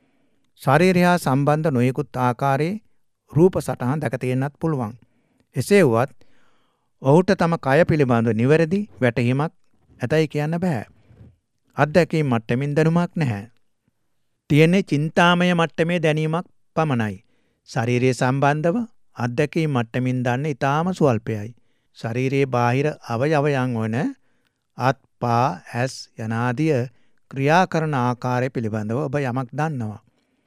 ශරීරය හා සම්බන්ධ නොයෙකුත් ආකාරයේ රූප සටහන් දැක තියෙන්නත් පුළුවන්. එසේ වුවත් ඔහුට තම කය පිළිබඳව නිවැරදි වැටහීමක් ඇතයි කියන්න බෑ. අත්දැකීම් මට්ටමින් දැනුමක් නැහැ. තියෙන්නේ චින්තාමය මට්ටමේ දැනීමක් පමණයි. ශරීරය සම්බන්ධව අත්දැකීම් මට්ටමින් දන්නේ ඊටාම ස්වල්පයයි. ශරීරයේ බාහිර අවයවයන් වන අත්, පා, ඇස් යනාදිය ක්‍රියා කරන ආකාරය පිළිබඳව ඔබ යමක් දන්නවා.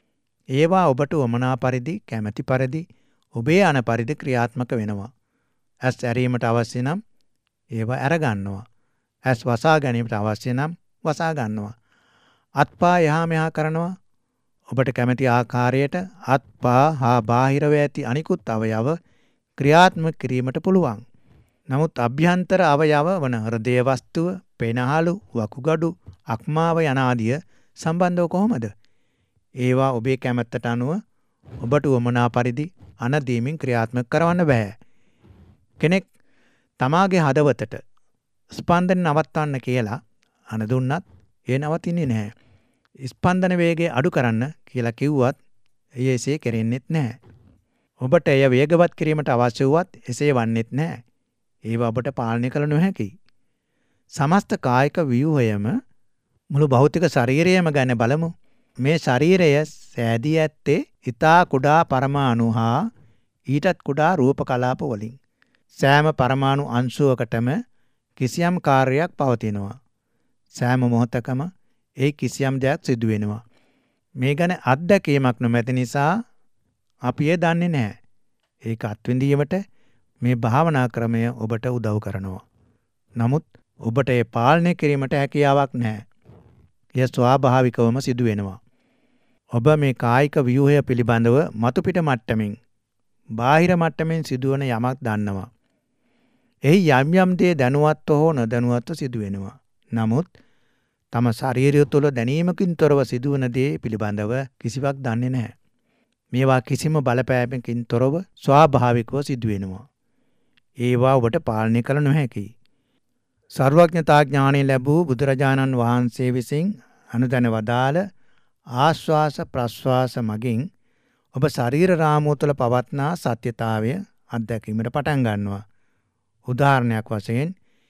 ඒවා ඔබට වමනා පරිදි, කැමැති පරිදි, ඔබේ අන පරිදි ක්‍රියාත්මක වෙනවා. ඇස් ඇරීමට අවශ්‍ය නම් ඒවා අරගන්නවා. ඇස් වසා ගැනීමට අවශ්‍ය නම් වසා ගන්නවා. අත්පා යහා මෙහා කරනවා. ඔබට කැමැති ආකාරයට අත්පා හා බාහිරව ඇති අනිකුත් අවයව ක්‍රියාත්මක කිරීමට පුළුවන්. නමුත් අභ්‍යන්තර අවයව වන හෘදය වස්තුව, පෙනහළු, වකුගඩු, අක්මාව යනාදිය සම්බන්ධව කොහොමද? ඒවා ඔබේ කැමැත්තට අනුව ඔබට වමනා පරිදි අනදීමින් ක්‍රියාත්මක කරවන්න බෑ. කෙනෙක් තමාගේ හදවතට ස්පන්දන නවත්වන්න කියලා අන දුන්නත් ඒ නවතින්නේ නැහැ. ස්පන්දන වේගය අඩු කරන්න කියලා කිව්වත් එය එසේ කෙරෙන්නේත් නැහැ. ඔබට එය වේගවත් කිරීමට අවශ්‍ය වුවත් එසේ වන්නේත් නැහැ. ඒව ඔබට පාලනය කළ නොහැකි. සමස්ත කායික ව්‍යුහයම මුළු භෞතික ශරීරයම ගැන බලමු. මේ ශරීරය සෑදී ඇත්තේ ඊතා කුඩා පරමාණු හා ඊටත් කුඩා රූප කලාප වලින්. සෑම පරමාණු අංශුවකටම කිසියම් කාර්යයක් පවතිනවා. සෑම මොහොතකම ඒ කිසියම් දෙයක් සිදු වෙනවා. මේ ගැන අත්දැකීමක් නොමැති නිසා අපි ඒ දන්නේ නැහැ. ඒක අත්විඳීමට මේ භාවනා ක්‍රමය ඔබට උදව් කරනවා. නමුත් ඔබට ඒ පාලනය කිරීමට හැකියාවක් නැහැ. එය ස්වාභාවිකවම සිදු වෙනවා. ඔබ මේ කායික ව්‍යුහය පිළිබඳව මතුපිට මට්ටමින්, බාහිර මට්ටමින් සිදුවන යමක් දන්නවා. එහි යම් යම් දේ දැනුවත්ව හෝ නොදැනුවත්ව සිදු වෙනවා. නමුත් තම ශරීරය තුළ දැනීමකින් තොරව සිදුවන දේ පිළිබඳව කිසිවක් දන්නේ නැහැ. මේවා කිසිම බලපෑමකින් තොරව ස්වාභාවිකව සිදු වෙනවා. ඒවා ඔබට පාලනය කළ නොහැකි. සර්වඥතා ඥානය ලැබූ බුදුරජාණන් වහන්සේ විසින් අනුදැන වදාළ ආශ්වාස ප්‍රශ්වාස මගින් ඔබ ශරීර රාමුව තුළ පවත්නා සත්‍යතාවය අත්දැකීමට පටන් ගන්නවා. උදාහරණයක් වශයෙන්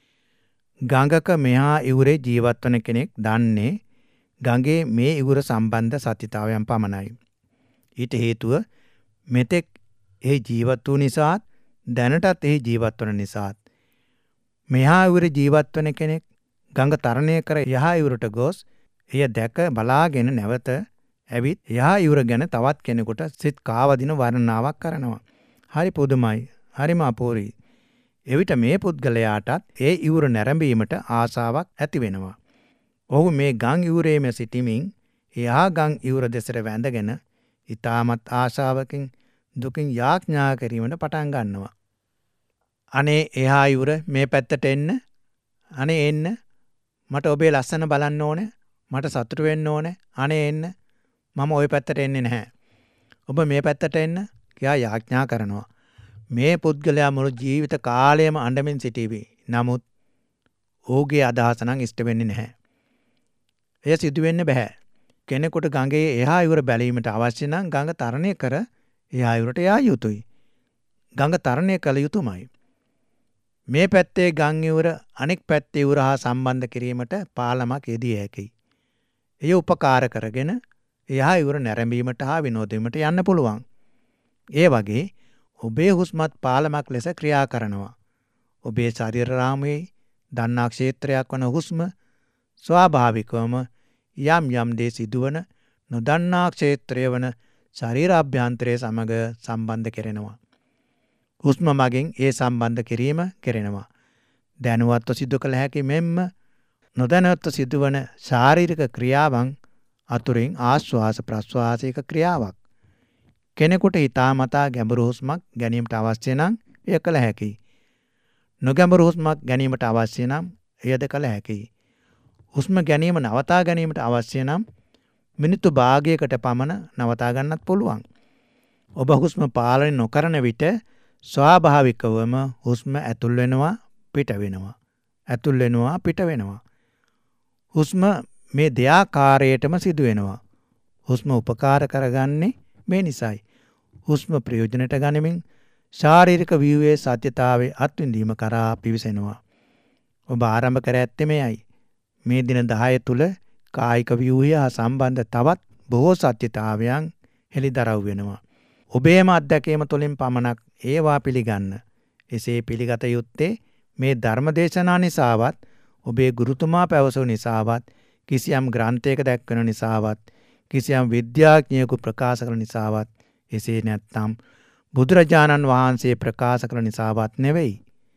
ගඟක මෙහා ඉවුරේ ජීවත් වන කෙනෙක් දන්නේ ගඟේ මේ ඉවුර සම්බන්ධ සත්‍යතාවයන් පමණයි. ඊට හේතුව මෙතෙක් එහි ජීවත් වූ නිසාත් දැනටත් එහි ජීවත් වන නිසාත්. මෙහා ඉවුරේ ජීවත් වන කෙනෙක් ගඟ තරණය කර යහා ඉවුරට ගොස් එය දැක බලාගෙන නැවත ඇවිත් යහා ඉවුර ගැන තවත් කෙනෙකුට සිත් කාවදින වර්ණනාවක් කරනවා. හරි පුදුමයි, හරිම අපූර්වයි. එවිට මේ පුද්ගලයාටත් ඒ ඉවුර නැරඹීමට ආසාවක් ඇති වෙනවා. ඔහු මේ ගම් ඉවුරේම සිටිමින් එහා ගම් ඉවුර දෙසට වැඳගෙන ඊටමත් ආශාවකින් දුකින් යාඥා කිරීමට පටන් ගන්නවා. අනේ එහා ඉවුර මේ පැත්තට එන්න. අනේ එන්න. මට ඔබේ ලස්සන බලන්න ඕනේ. මට සතුටු වෙන්න ඕනේ. අනේ එන්න. මම ওই පැත්තට එන්නේ නැහැ. ඔබ මේ පැත්තට එන්න කියා යාඥා කරනවා. මේ පුද්ගලයා මුළු ජීවිත කාලයම අඬමින් සිටීවි. නමුත් ඔහුගේ අදහස නම් ඉෂ්ට වෙන්නේ නැහැ. එය සිදු වෙන්න බෑ. කෙනෙකුට ගඟේ එහා ඉවුර බැලීමට අවශ්‍ය නම් ගඟ තරණය කර එහා ඉවුරට යා යුතුයි. ගඟ තරණය කළ යුතුමයි. මේ පැත්තේ ගම් ඉවුර අනෙක් පැත්තේ ඉවුර හා සම්බන්ධ කිරීමට පාලමක් යෙදිය හැකියි. එය උපකාර කරගෙන එහා ඉවුර නැරඹීමට හා විනෝදීමට යන්න පුළුවන්. ඒ වගේ ඔබේ හුස්මත් පාලමක් ලෙස ක්‍රියා කරනවා. ඔබේ ශරීර රාමුවේ දන්නා ක්ෂේත්‍රයක් වන හුස්ම ස්වාභාවිකවම යම් යම් දේ සිදුවන නොදන්නා ක්ෂේත්‍රය වන ශරීරාභ්‍යන්තරය සමග සම්බන්ධ කෙරෙනවා. හුස්ම මගින් ඒ සම්බන්ධ කිරීම කෙරෙනවා. දැනුවත්ව සිදු කළ හැකි මෙන්ම නොදැනුවත්ව සිදුවන ශාරීරික ක්‍රියාවන් අතුරින් ආශ්වාස ප්‍රශ්වාසයක ක්‍රියාවක්. කෙනෙකුට හිතාමතා ගැඹුරු හුස්මක් ගැනීමට අවශ්‍ය නම් එය කළ හැකියි. නොගැඹුරු හුස්මක් ගැනීමට අවශ්‍ය නම් එයද කළ හැකියි. හුස්ම ගැනීම නවතා ගැනීමට අවශ්‍ය නම් මිනිත්තු භාගයකට පමණ නවතා ගන්නත් පුළුවන්. ඔබ හුස්ම පාලනය නොකරන විට ස්වාභාවිකවම හුස්ම ඇතුල් වෙනවා පිට වෙනවා. ඇතුල් වෙනවා පිට වෙනවා. හුස්ම මේ දෙආකාරයටම සිදු වෙනවා. හුස්ම උපකාර කරගන්නේ මේ නිසයි. හුස්ම ප්‍රයෝජනට ගනිමින් ශාරීරික ව්‍යුහයේ සත්‍යතාවයේ අත්විඳීම කරා පිවිසෙනවා. ඔබ ආරම්භ කර ඇත්තේ මෙයයි. මේ දින 10 තුල කායික ව්‍යුහය හා සම්බන්ධ තවත් බොහෝ සත්‍යතාවයන් හෙළිදරව් වෙනවා. ඔබේම අත්දැකීම තුළින් පමණක් ඒවා පිළිගන්න. එසේ පිළිගත යුත්තේ මේ ධර්මදේශනා නිසාවත් ඔබේ ගුරුතුමා පැවසු නිසාවත් කිසියම් ග්‍රන්ථයක දැක්වෙන නිසාවත් කිසියම් විද්‍යාඥයෙකු ප්‍රකාශ කළ නිසාවත් එසේ නැත්නම් බුදුරජාණන් වහන්සේ ප්‍රකාශ කළ නිසාවත් නෙවෙයි.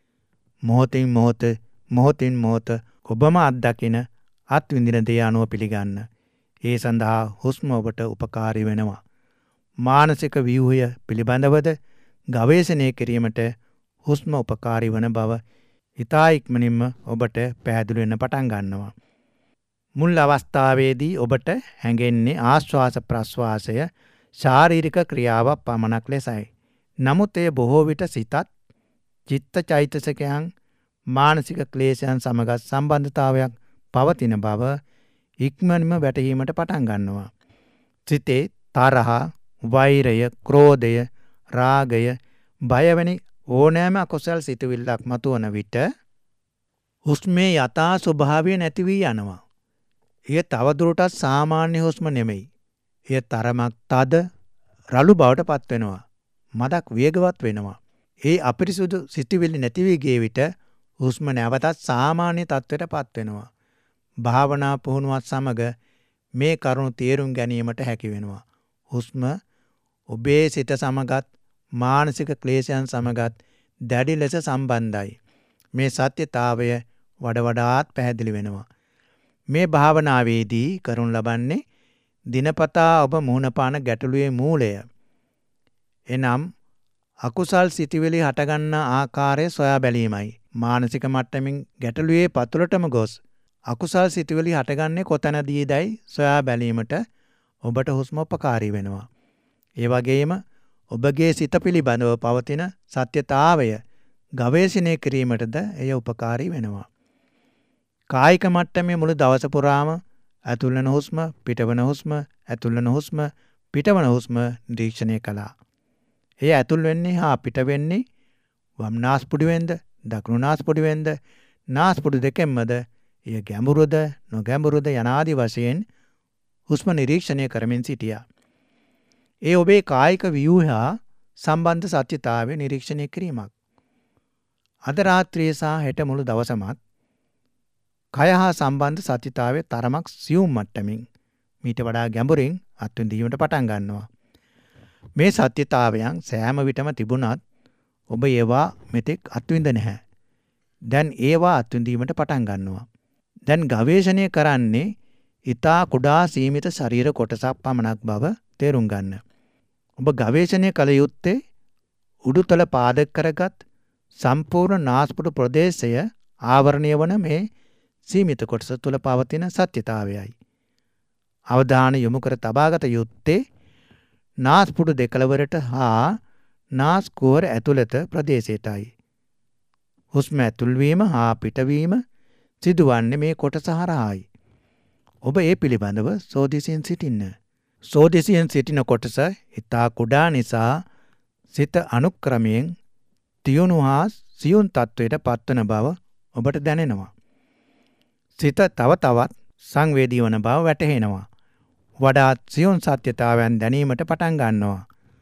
මොහොතින් මොහොත ඔබම අත්දකින අත්විඳින දේ අනුව පිළිගන්න. ඒ සඳහා හුස්ම ඔබට උපකාරී වෙනවා. මානසික ව්‍යුහය පිළිබඳවද ගවේෂණය කිරීමට හුස්ම උපකාරී වන බව ඉතා ඉක්මනින්ම ඔබට පැහැදිලි වෙන්න පටන් ගන්නවා. මුල් අවස්ථාවේදී ඔබට හැඟෙන්නේ ආශ්වාස ප්‍රශ්වාසය ශාරීරික ක්‍රියාවක් පමණක් ලෙසයි. නමුත් එය බොහෝ විට සිතත් චිත්ත චෛතසිකයන් මානසික ක්ලේශයන් සමග සම්බන්ධතාවයක් පවතින බව ඉක්මනින්ම වැටහීමට පටන් ගන්නවා. සිතේ තරහ, වෛරය, ක්‍රෝධය, රාගය, බය වැනි ඕනෑම අකුසල් සිතුවිල්ලක් මතුවන විට හුස්මේ යථා ස්වභාවය නැති වී යනවා. එය තවදුරටත් සාමාන්‍ය හුස්ම නෙමෙයි. එය තරමක් තද, රළු බවට පත් වෙනවා. මදක් වේගවත් වෙනවා. ඒ අපිරිසුදු සිතුවිලි නැති වී ගිය විට හුස්ම නැවතත් සාමාන්‍ය තත්ත්වයට පත් වෙනවා. භාවනා පුහුණුවත් සමග මේ කරුණු තේරුම් ගැනීමට හැකි වෙනවා. හුස්ම ඔබේ සිත සමගත් මානසික ක්ලේශයන් සමගත් දැඩි ලෙස සම්බන්ධයි. මේ සත්‍යතාවය වඩාත් පැහැදිලි වෙනවා. මේ භාවනාවේදී කරනු ලබන්නේ දිනපතා ඔබ මුහුණ පාන ගැටලුවේ මූලය. එනම් අකුසල් සිතිවිලි හටගන්නා ආකාරය සොයා බැලීමයි. මානසික මට්ටමින් ගැටලුවේ පතුලටම ගොස් අකුසල් සිතිවිලි හටගන්නේ කොතැනදීදයි සොයා බැලීමට ඔබට හුස්ම උපකාරී වෙනවා. ඒ වගේම ඔබගේ සිත පිළිබඳව පවතින සත්‍යතාවය ගවේෂණය කිරීමටද එය උපකාරී වෙනවා. කායික මට්ටමේ මුළු දවස පුරාම ඇතුල්වන හුස්ම, පිටවන හුස්ම, ඇතුල්වන හුස්ම, පිටවන හුස්ම නිරීක්ෂණය කළා. එය ඇතුල් වෙන්නේ හා පිට වෙන්නේ වම් නාස්පුඩුවෙන්ද, දකුණු නාස්පුඩුවෙන්ද, නාස්පුඩු දෙකෙන්මද, එය ගැඹුරුද, නොගැඹුරුද යනාදී වශයෙන් හුස්ම නිරීක්ෂණය කරමින් සිටියා. ඒ ඔබේ කායික ව්‍යුහය සම්බන්ධ සත්‍යතාවය නිරීක්ෂණය කිරීමක්. අද රාත්‍රියේ සහ හෙට මුළු දවසමත් කය හා සම්බන්ධ සත්‍යතාවය තරමක් සියුම් මට්ටමින් මීට වඩා ගැඹුරින් අත්විඳීමට පටන් ගන්නවා. මේ සත්‍යතාවයන් සෑම විටම තිබුණත් ඔබ ඒවා මෙතෙක් අත්විඳ නැහැ. දැන් ඒවා අත්විඳීමට පටන් ගන්නවා. දැන් ගවේෂණය කරන්නේ ඊතා කුඩා සීමිත ශරීර කොටසක් පමණක් බව තේරුම් ගන්න. ඔබ ගවේෂණය කළ යුත්තේ උඩුතල පාදක කරගත් සම්පූර්ණ නාස්පුඩු ප්‍රදේශය ආවරණය වන මේ සීමිත කොටස තුළ පවතින සත්‍යතාවයයි. අවධානය යොමු කර තබාගත යුත්තේ නාස්පුඩු දෙකළවරට හා නාස්කුවර ඇතුළත ප්‍රදේශයටයි. හුස්ම ඇතුල්වීම හා පිටවීම සිදුවන්නේ මේ කොටස හරහායි. ඔබ ඒ පිළිබඳව සෝදිසියෙන් සිටින්න. සෝදිසියෙන් සිටින කොටස ඉතා කුඩා නිසා සිත අනුක්‍රමයෙන් තියුණු හා සියුම් තත්වයට පත්වන බව ඔබට දැනෙනවා. සිත තව තවත් සංවේදී වන බව වැටහෙනවා. වඩාත් සියුම් සත්‍යතාවයන් දැනීමට පටන් ගන්නවා.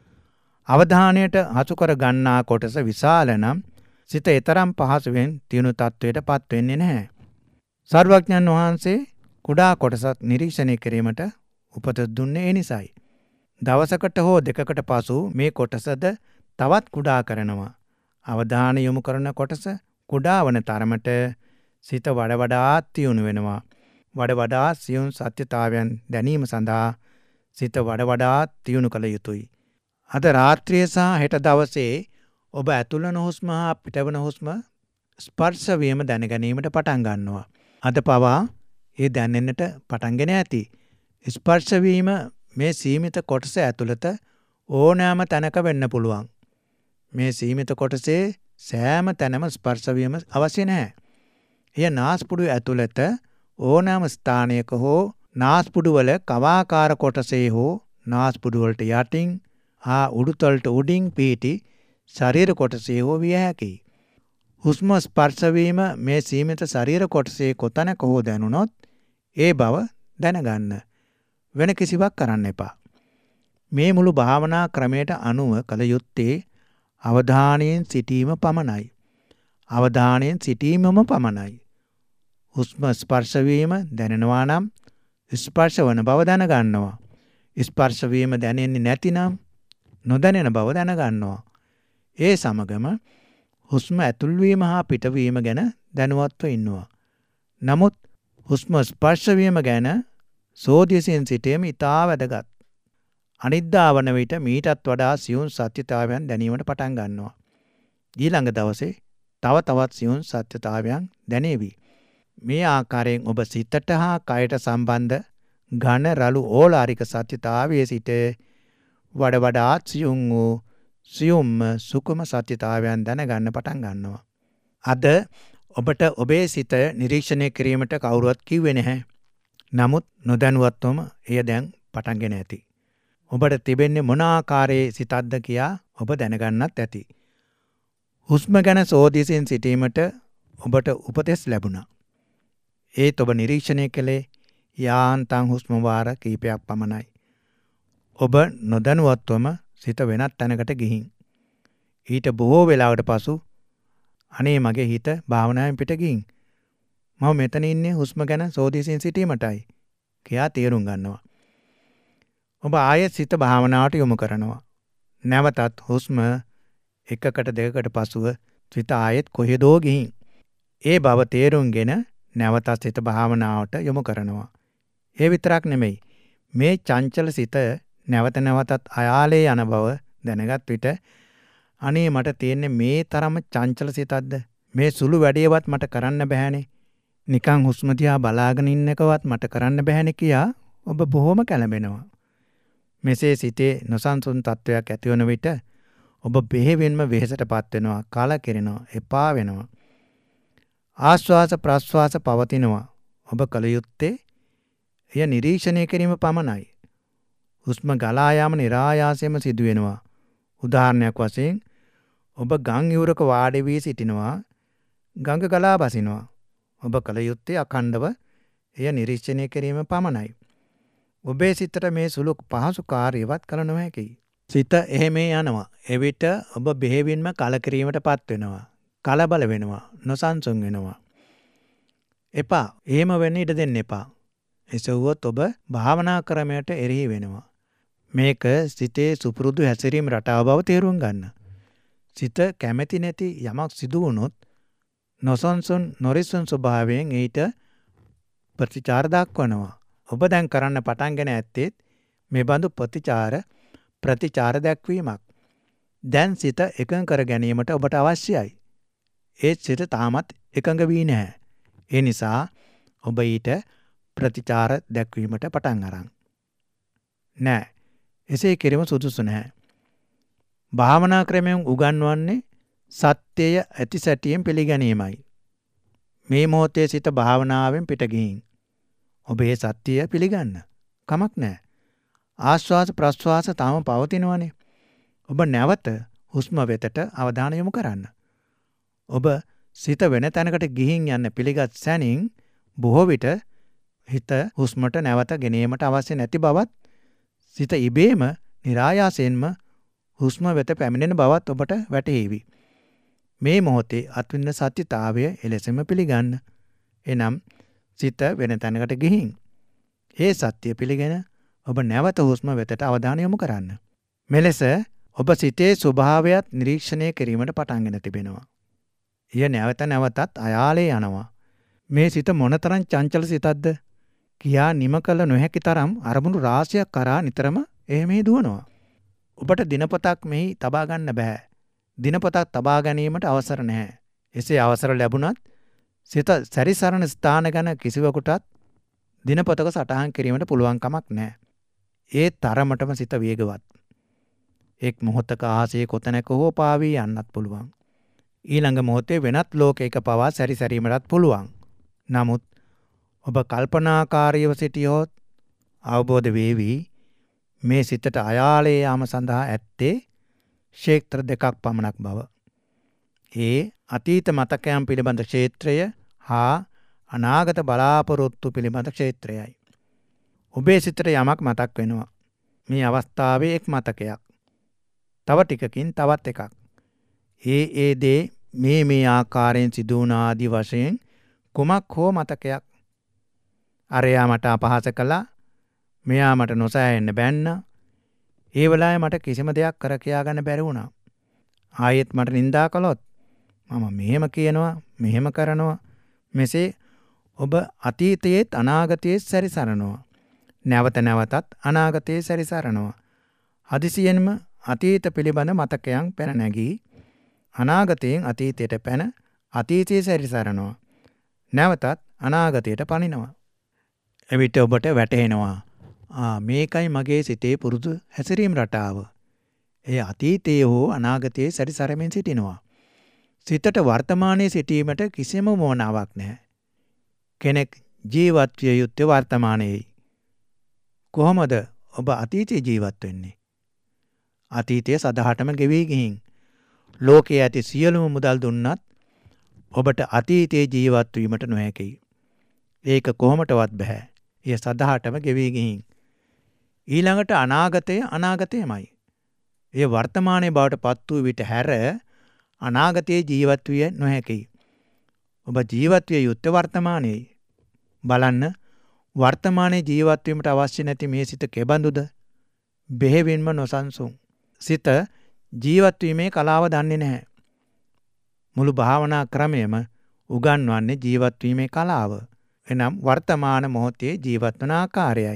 අවධානයට හසු කර ගන්නා කොටස විශාල නම් සිත එතරම් පහසුවෙන් තියුණු තත්වයට පත් වෙන්නේ නැහැ. සර්වඥන් වහන්සේ කුඩා කොටසක් නිරීක්ෂණය කිරීමට උපත දුන්නේ ඒ නිසායි. දවසකට හෝ දෙකකට පසු මේ කොටසද තවත් කුඩා කරනවා. අවධානය යොමු කරන කොටස කුඩා වන තරමට සිත වඩාත් තියුණු වෙනවා. වඩාත් සියුම් සත්‍යතාවයන් දැනීම සඳහා සිත වඩාත් තියුණු කළ යුතුයි. අද රාත්‍රියේ සහ හෙට දවසේ ඔබ ඇතුළන හුස්ම හා පිටවන හුස්ම ස්පර්ශ වීම දැනගැනීමට පටන් ගන්නවා. අද පවා ඒ දැනෙන්නට පටන්ගෙන ඇති. ස්පර්ශ වීම මේ සීමිත කොටස ඇතුළත ඕනෑම තැනක වෙන්න පුළුවන්. මේ සීමිත කොටසේ සෑම තැනම ස්පර්ශ වීම අවශ්‍ය නැහැ. එය නාස්පුඩු ඇතුළත ඕනෑම ස්ථානයක හෝ නාස්පුඩුවල කවාකාර කොටසේ හෝ නාස්පුඩුවලට යටින් හා උඩුතලට උඩින් පිහිටි ශරීර කොටසේ හෝ විය හැකියි. හුස්ම ස්පර්ශ වීම මේ සීමිත ශරීර කොටසේ කොතැනක හෝ දැනුනොත් ඒ බව දැනගන්න. වෙන කිසිවක් කරන්න එපා. මේ මුළු භාවනා ක්‍රමයට අනුව කළ යුත්තේ අවධානයෙන් සිටීම පමණයි. අවධානයෙන් සිටීමම පමණයි. හුස්ම ස්පර්ශ වීම දැනෙනවා නම් ස්පර්ශ වන බව දැනගන්නවා. ස්පර්ශ වීම දැනෙන්නේ නැතිනම් නොදැනෙන බව දැනගන්නවා. ඒ සමගම හුස්ම ඇතුල්වීම හා පිටවීම ගැන දැනුවත්ව ඉන්නවා. නමුත් හුස්ම ස්පර්ශ වීම ගැන සෝදිසියෙන් සිටීම ඉතා වැදගත්. අනිද්දා වන විට මීටත් වඩා සියුම් සත්‍යතාවයන් දැනීමට පටන් ගන්නවා. ඊළඟ දවසේ තව තවත් සියුම් සත්‍යතාවයන් දැනේවි. මේ ආකාරයෙන් ඔබ සිතට හා කයට සම්බන්ධ ඝන රළු ඕලාරික සත්‍යතාවයේ සිට වඩ වඩාත් සියුම් වූ සියුම් සුකුම සත්‍යතාවයන් දැනගන්න පටන් ගන්නවා. අද ඔබට ඔබේ සිත නිරීක්ෂණය කිරීමට කවුරුවත් කිව්වේ නැහැ. නමුත් නොදැනුවත්වම එය දැන් පටන්ගෙන ඇති. ඔබට තිබෙන්නේ මොන ආකාරයේ සිතක්ද කියා ඔබ දැනගන්නත් ඇති. හුස්ම ගැන සෝදිසියෙන් සිටීමට ඔබට උපදෙස් ලැබුණා. ඒත් ඔබ නිරීක්ෂණය කළේ යාන්තම් හුස්ම වාර කීපයක් පමණයි. ඔබ නොදැනුවත්වම සිත වෙනත් තැනකට ගිහින්. ඊට බොහෝ වෙලාවට පසු අනේ මගේ හිත භාවනාවෙන් පිට ගිහින්. මම මෙතන ඉන්නේ හුස්ම ගැන සෝදිසියෙන් සිටීමටයි කියා තේරුම් ගන්නවා. ඔබ ආයෙත් සිත භාවනාවට යොමු කරනවා. නැවතත් හුස්ම එකකට දෙකකට පසුව සිත ආයෙත් කොහෙදෝ ගිහින්. ඒ බව තේරුම්ගෙන නැවතත් සිත භාවනාවට යොමු කරනවා. ඒ විතරක් නෙමෙයි. මේ චංචල සිත නැවත නැවතත් අයාලේ යන බව දැනගත් විට අනේ මට තියෙන්නේ මේ තරම චංචල සිතක්ද? මේ සුළු වැඩේවත් මට කරන්න බෑනේ. නිකන් හුස්ම දිහා බලාගෙන ඉන්න එකවත් මට කරන්න බෑනේ කියා ඔබ බොහොම කැළඹෙනවා. මෙසේ සිතේ නොසන්සුන් තත්වයක් ඇතිවන විට ඔබ බෙහෙවින්ම වෙහෙසටපත් වෙනවා, කලකිරෙනවා, එපා වෙනවා. ආශ්වාස ප්‍රශ්වාස පවතිනවා. ඔබ කල යුත්තේ එය නිරීක්ෂණය කිරීම පමණයි. හුස්ම ගලා යාම નિરાයාසයෙන්ම සිදුවෙනවා. උදාහරණයක් වශයෙන් ඔබ ගම් යුරක වාඩි වී සිටිනවා. ගඟ ගලා බසිනවා. ඔබ කල යුත්තේ අඛණ්ඩව එය නිරීක්ෂණය කිරීම පමණයි. ඔබේ සිතට මේ සුළු පහසු කාර්යවත් කළ නොහැකියි. සිත එහෙම යනවා. එවිට ඔබ බෙහෙවින්ම කලකිරීමටපත් වෙනවා. කලබල වෙනවා. නොසන්සුන් වෙනවා. එපා. එහෙම වෙන්න ඉඩ දෙන්න එපා. එසවුවොත් ඔබ භාවනා ක්‍රමයට එරෙහි වෙනවා. මේක සිතේ සුපුරුදු හැසිරීම රටාව බව තේරුම් ගන්න. සිත කැමැති නැති යමක් සිදු වුණොත් නොසන්සුන් නොරිසුන් ස්වභාවයෙන් ඊට ප්‍රතිචාර දක්වනවා. ඔබ දැන් කරන්න පටන්ගෙන ඇත්තේ මේ බඳු ප්‍රතිචාර දැක්වීමක්. දැන් සිත එකඟ කර ගැනීමට ඔබට අවශ්‍යයි. ඒත් සිත තාමත් එකඟ වී නැහැ. ඒ නිසා ඔබ ඊට ප්‍රතිචාර දැක්වීමට පටන් අරන්. නෑ. එසේ කිරීම සුදුසු නැහැ. භාවනා ක්‍රමයෙන් උගන්වන්නේ සත්‍යය ඇති සැටියෙන් පිළිගැනීමයි. මේ මොහොතේ සිත භාවනාවෙන් පිට ගිහින් ඔබ ඒ සත්‍යය පිළිගන්න. කමක් නැහැ. ආශ්වාස ප්‍රශ්වාස තාම පවතිනවනේ. ඔබ නැවත හුස්ම වෙතට අවධානය යොමු කරන්න. ඔබ සිත වෙන තැනකට ගිහින් යන්න පිළිගත් සැනින් බොහෝ විට හිත හුස්මට නැවත ගෙනීමට අවශ්‍ය නැති බවත් සිත ඉබේම નિરાයාසයෙන්ම හුස්ම වෙත පැමිණෙන බවත් ඔබට වැටහේවි. මේ මොහොතේ අත්විඳින සත්‍යතාවය එලෙසම පිළිගන්න. එනම් සිත වෙන තැනකට ගිහින් ඒ සත්‍ය පිළිගෙන ඔබ නැවත හුස්ම වෙතට අවධානය යොමු කරන්න. මෙලෙස ඔබ සිතේ ස්වභාවයත් නිරීක්ෂණය කිරීමට පටන්ගෙන තිබෙනවා. ඊය නැවත නැවතත් අයාලේ යනවා. මේ සිත මොනතරම් චංචල සිතක්ද කියා නිම කළ නොහැකි තරම් අරමුණු රාශියක් කරා නිතරම එහෙම දුවනවා. ඔබට දිනපතක් මෙහි තබා ගන්න බෑ. දිනපතක් තබා ගැනීමට අවසර නැහැ. එසේ අවසර ලැබුණත් සිත සැරිසරන ස්ථාන ගැන කිසිවකුටත් දිනපතක සටහන් කිරීමට පුළුවන් කමක් නැහැ. ඒ තරමටම සිත වේගවත්. එක් මොහොතක ආසයේ කොතැනක හෝ පාවී යන්නත් පුළුවන්. ඊළඟ මොහොතේ වෙනත් ලෝකයක පවා සැරිසැරීමටත් පුළුවන්. නමුත් ඔබ කල්පනාකාරීව සිටියොත් අවබෝධ වේවි මේ සිතට අයාලේ යාම සඳහා ඇත්තේ ක්ෂේත්‍ර දෙකක් පමණක් බව. ඒ අතීත මතකයන් පිළිබඳ ක්ෂේත්‍රය හා අනාගත බලාපොරොත්තු පිළිබඳ ක්ෂේත්‍රයයි. ඔබේ සිතට යමක් මතක් වෙනවා. මේ අවස්ථාවේ එක් මතකයක්. තව ටිකකින් තවත් එකක්. ඒ දේ මේ ආකාරයෙන් සිදු වුණ ආදි වශයෙන් කුමක් හෝ මතකයක්. අරයා මට අපහාස කළා. මෙයා මට නොසෑහෙන්න බැන්න. ඒ වෙලාවේ මට කිසිම දෙයක් කර කියා ගන්න බැරි වුණා. ආයෙත් මට නිඳා කළොත් මම මෙහෙම කියනවා, මෙහෙම කරනවා. මෙසේ ඔබ අතීතයේත් අනාගතයේත් සැරිසරනවා. නැවත නැවතත් අනාගතයේ සැරිසරනවා. හදිසියෙන්ම අතීත පිළිබඳ මතකයන් පැන නැගී අනාගතයෙන් අතීතයට පැන අතීතයේ සැරිසරනවා. නැවතත් අනාගතයට පනිනවා. එවිට ඔබට වැටහෙනවා මේකයි මගේ සිතේ පුරුදු හැසිරීම් රටාව. ඒ අතීතයේ හෝ අනාගතයේ සැරිසරමින් සිටිනවා. සිතට වර්තමානයේ සිටීමට කිසිම මොනාවක් නැහැ. කෙනෙක් ජීවත් විය යුත්තේ වර්තමානයේයි. කොහොමද ඔබ අතීතයේ ජීවත් වෙන්නේ? අතීතයේ සදහටම ගෙවී ගිහින් ලෝකයේ ඇති සියලුම මුදල් දුන්නත් ඔබට අතීතයේ ජීවත් වීමට නොහැකියි. ඒක කොහොමටවත් බෑ. ඒ සදහටම ගෙවී ගිහින්. ඊළඟට අනාගතයමයි. ඒ වර්තමානයේ බවට පත් වූ විට හැර අනාගතයේ ජීවත් විය නොහැකියි. ඔබ ජීවත් විය යුත්තේ වර්තමානයේයි. බලන්න වර්තමානයේ ජීවත් වීමට අවශ්‍ය නැති මේ සිත කෙබඳුද? බෙහෙවින්ම නොසන්සුන්. සිත ජීවත් වීමේ කලාව දන්නේ නැහැ. මුළු භාවනා ක්‍රමයම උගන්වන්නේ ජීවත් වීමේ කලාව. එනම් වර්තමාන මොහොතේ ජීවත් වන ආකාරයයි.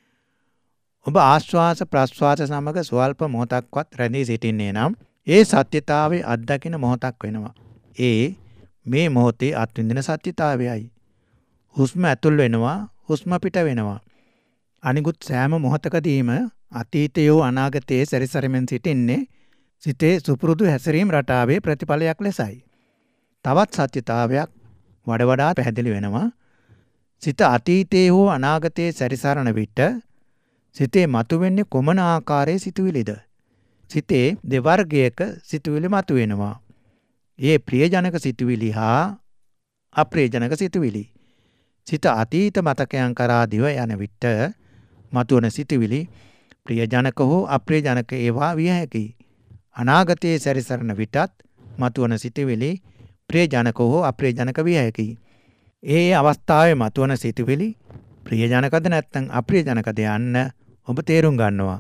ඔබ ආශ්වාස ප්‍රශ්වාස සමග ස්වල්ප මොහොතක්වත් රැඳී සිටින්නේ නම් ඒ සත්‍යතාවයේ අත්දකින මොහොතක් වෙනවා. ඒ මේ මොහොතේ අත්විඳින සත්‍යතාවයයි. හුස්ම ඇතුල් වෙනවා, හුස්ම පිට වෙනවා. අනිකුත් සෑම මොහොතකදීම අතීතයෝ අනාගතයේ සැරිසරමින් සිටින්නේ සිතේ සුපුරුදු හැසිරීම් රටාවේ ප්‍රතිඵලයක් ලෙසයි. තවත් සත්‍යතාවයක් වඩ වඩා පැහැදිලි වෙනවා. සිත අතීතයේ හෝ අනාගතයේ සැරිසරන විට සිතේ මතුවෙන්නේ කොමන ආකාරයේ සිතුවිලිද? සිතේ දෙවර්ගයක සිතුවිලි මතුවෙනවා. ඒ ප්‍රියජනක සිතුවිලි හා අප්‍රියජනක සිතුවිලි. සිත අතීත මතකයන් කරා දිව යන විට මතුවන සිතුවිලි ප්‍රියජනක හෝ අප්‍රියජනක ඒවා විය හැකියි. අනාගතයේ සැරිසරන විටත් මතුවන සිතුවිලි ප්‍රියජනක හෝ අප්‍රියජනක විය හැකියි. ඒ අවස්ථාවේ මතුවන සිතුවිලි ප්‍රියජනකද නැත්නම් අප්‍රියජනකද යන්න ඔබ තේරුම් ගන්නවා.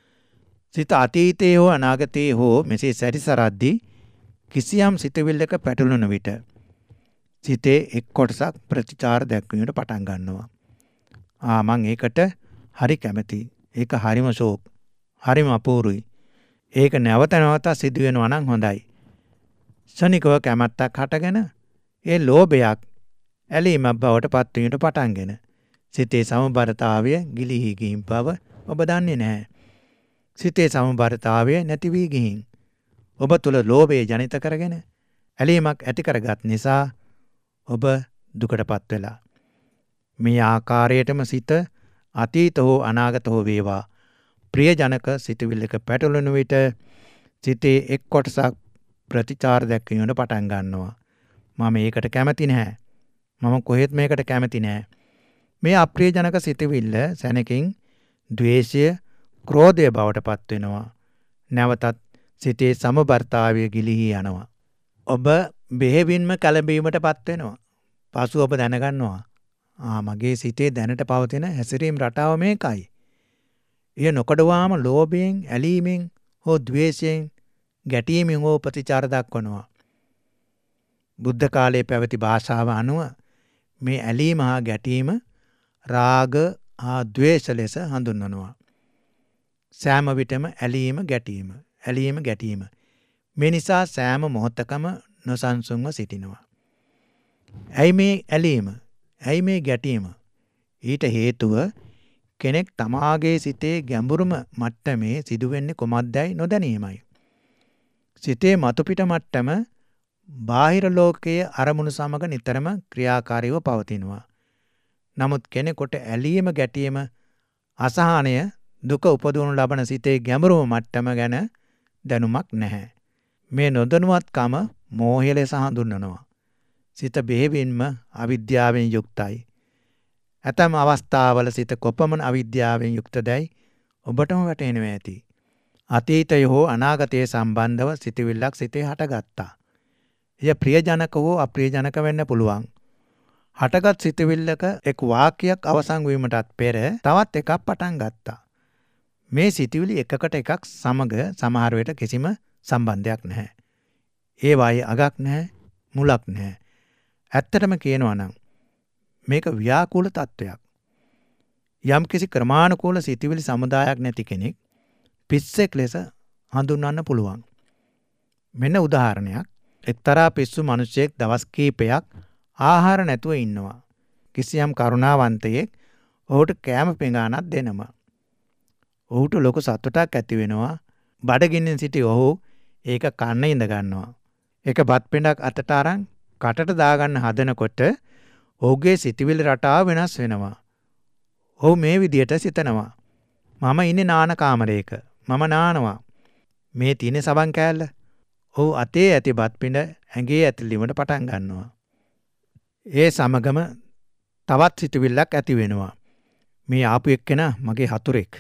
සිත අතීතයේ හෝ අනාගතයේ හෝ මෙසේ සැරිසරද්දී කිසියම් සිතුවිල්ලක පැටලුණු විට සිතේ එක් කොටසක් ප්‍රතිචාර දැක්වීමට පටන් ගන්නවා. මං ඒකට හරි කැමතියි. ඒක හරිම ෂෝක්. හරිම අපූරුයි. ඒක නැවත නැවත සිදු වෙනවා නම් හොඳයි. ශනිකව කැමැත්තක් හටගෙන ඒ ලෝභයක් ඇලීමක් බවට පත්වීමට පටන්ගෙන සිතේ සමබරතාවය ගිලිහි ගිහින් බව ඔබ දන්නේ නැහැ. සිතේ සමබරතාවය නැති වී ගිහින් ඔබ තුල ලෝභය ජනිත කරගෙන ඇලීමක් ඇති කරගත් නිසා ඔබ දුකටපත් වෙලා. මේ ආකාරයටම සිත අතීත හෝ අනාගත හෝ වේවා ප්‍රියජනක සිතුවිල්ලක පැටලෙන විට සිතේ එක් කොටසක් ප්‍රතිචාර දැක්වීමට පටන් ගන්නවා. මම ඒකට කැමති නැහැ. මම කොහෙත් මේකට කැමති නැහැ. මේ අප්‍රියජනක සිතුවිල්ල සැනකින් ද්වේෂය, ක්‍රෝධය බවට පත් වෙනවා. නැවතත් සිතේ සමබරතාවය ගිලිහි යනවා. ඔබ බෙහෙවින්ම කලබීමට පත් වෙනවා. පසු ඔබ දැනගන්නවා මගේ සිතේ දැනට පවතින හැසිරීම් රටාව මේකයි. එය නොකඩවාම ලෝභයෙන්, ඇලීමෙන් හෝ ද්වේෂයෙන්, ගැටීමෙන් හෝ ප්‍රතිචාර දක්වනවා. බුද්ධ කාලයේ පැවති භාෂාව අනුව මේ ඇලීම හා ගැටීම රාග හා ද්වේෂ ලෙස හඳුන්වනවා. සෑම විටම ඇලීම ගැටීම. මේ නිසා සෑම මොහොතකම නොසන්සුන්ව සිටිනවා. ඇයි මේ ඇලීම? ඇයි මේ ගැටීම? ඊට හේතුව කෙනෙක් තමාගේ සිතේ ගැඹුරුම මට්ටමේ සිදුවෙන්නේ කුමක්දයි නොදැනීමයි. සිතේ මතුපිට මට්ටම බාහිර ලෝකයේ අරමුණු සමග නිතරම ක්‍රියාකාරීව පවතිනවා. නමුත් කෙනෙකුට ඇලීම ගැටීම අසහනය දුක උපදවනු ලබන සිතේ ගැඹුරුම මට්ටම ගැන දැනුමක් නැහැ. මේ නොදැනුවත්කම මෝහය ලෙස හඳුන්වනවා. සිත බෙහෙවින්ම අවිද්‍යාවෙන් යුක්තයි. ඇතම් අවස්ථාවල සිත කොපමණ අවිද්‍යාවෙන් යුක්තදැයි ඔබටම වැටහෙනවා ඇති. අතීතය හෝ අනාගතය සම්බන්ධව සිතවිල්ලක් සිතේ හටගත්තා. එය ප්‍රියජනක හෝ අප්‍රියජනක වෙන්න පුළුවන්. හටගත් සිතවිල්ලක එක් වාක්‍යයක් අවසන් වීමටත් පෙර තවත් එකක් පටන් ගත්තා. මේ සිතවිලි එකකට එකක් සමග සමහර විට කිසිම සම්බන්ධයක් නැහැ. ඒවායේ අගක් නැහැ, මුලක් නැහැ. ඇත්තටම කියනවා නම් මේක ව්‍යාකූල තත්වයක්. යම් කිසි ක්‍රමානුකූල සිතවිලි සමුදායක් නැති කෙනෙක් පිස්සෙක් ලෙස හඳුන්වන්න පුළුවන්. මෙන්න උදාහරණයක්. එක්තරා පිස්සු මිනිසෙක් දවස් කීපයක් ආහාර නැතුව ඉන්නවා. කිසියම් කරුණාවන්තයෙක් ඔහුට කෑම පෙඟානක් දෙනවා. ඔහුට ලොකු සතුටක් ඇති වෙනවා. බඩගින්නෙන් සිටි ඔහු ඒක කන්න ඉඳ ගන්නවා. ඒක බත් පිඬක් අතට අරන් කටට දාගන්න හදනකොට ඔහුගේ සිතවිලි රටාව වෙනස් වෙනවා. ඔහු මේ විදියට සිතනවා. මම ඉන්නේ නාන කාමරයක. මම නානවා. මේ තියෙන සබන් කෑල්ල. ඔහු අතේ ඇති බත් පිඬ ඇඟේ ඇතුළේවට පටන් ගන්නවා. ඒ සමගම තවත් සිතවිල්ලක් ඇති වෙනවා. මේ ආපු එක්කෙනා මගේ හතුරෙක්.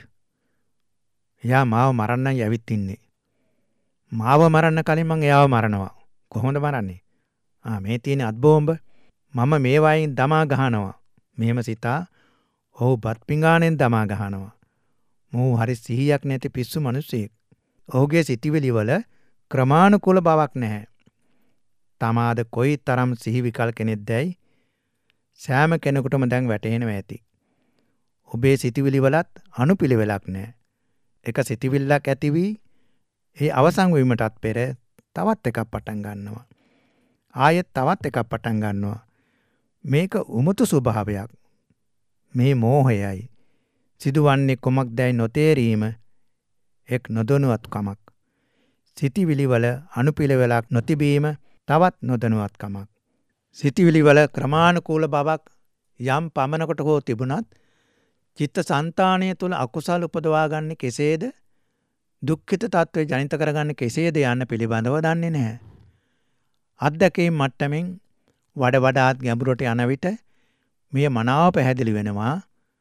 එයා මාව මරන්නයි ඇවිත් ඉන්නේ. මාව මරන්න කලින් මං එයාව මරනවා. කොහොමද මරන්නේ? මේ තියෙන අත් බෝම්බ මම මේ වයින් දමා ගහනවා. මෙහෙම සිතා ඔහු බත් පිඟානෙන් දමා ගහනවා. මොහු හරි සිහියක් නැති පිස්සු මිනිසෙක්. ඔහුගේ සිතිවිලි වල ක්‍රමානුකූල බවක් නැහැ. තමාද කොයි තරම් සිහි විකල් කෙනෙක්දැයි සෑම කෙනෙකුටම දැන් වැටහෙනවා ඇති. ඔබේ සිතිවිලි වලත් අනුපිළිවෙලක් නැහැ. එක සිතිවිල්ලක් ඇති වී ඒ අවසන් වීමටත් පෙර තවත් එකක් පටන් ගන්නවා. ආයෙත් තවත් එකක් පටන් ගන්නවා. මේක උමුතු ස්වභාවයක්. මේ මෝහයයි. සිදුවන්නේ කුමක්දැයි නොතේරීම එක් නොදැනුවත්කමක්. සිතිවිලි වල අනුපිළිවෙලක් නොතිබීම තවත් නොදැනුවත්කමක්. සිතිවිලි වල ක්‍රමානුකූල බවක් යම් පමණකට හෝ තිබුණත් චිත්ත සංතානය තුළ අකුසල් උපදවා ගන්න කෙසේද? දුක්ඛිත තත්ත්වය ජනිත කරගන්න කෙසේද යන්න පිළිබඳව දන්නේ නැහැ. අත්දැකීම් මට්ටමින් වඩ වඩාත් ගැඹුරට යන විට මෙය මනාව පැහැදිලි වෙනවා.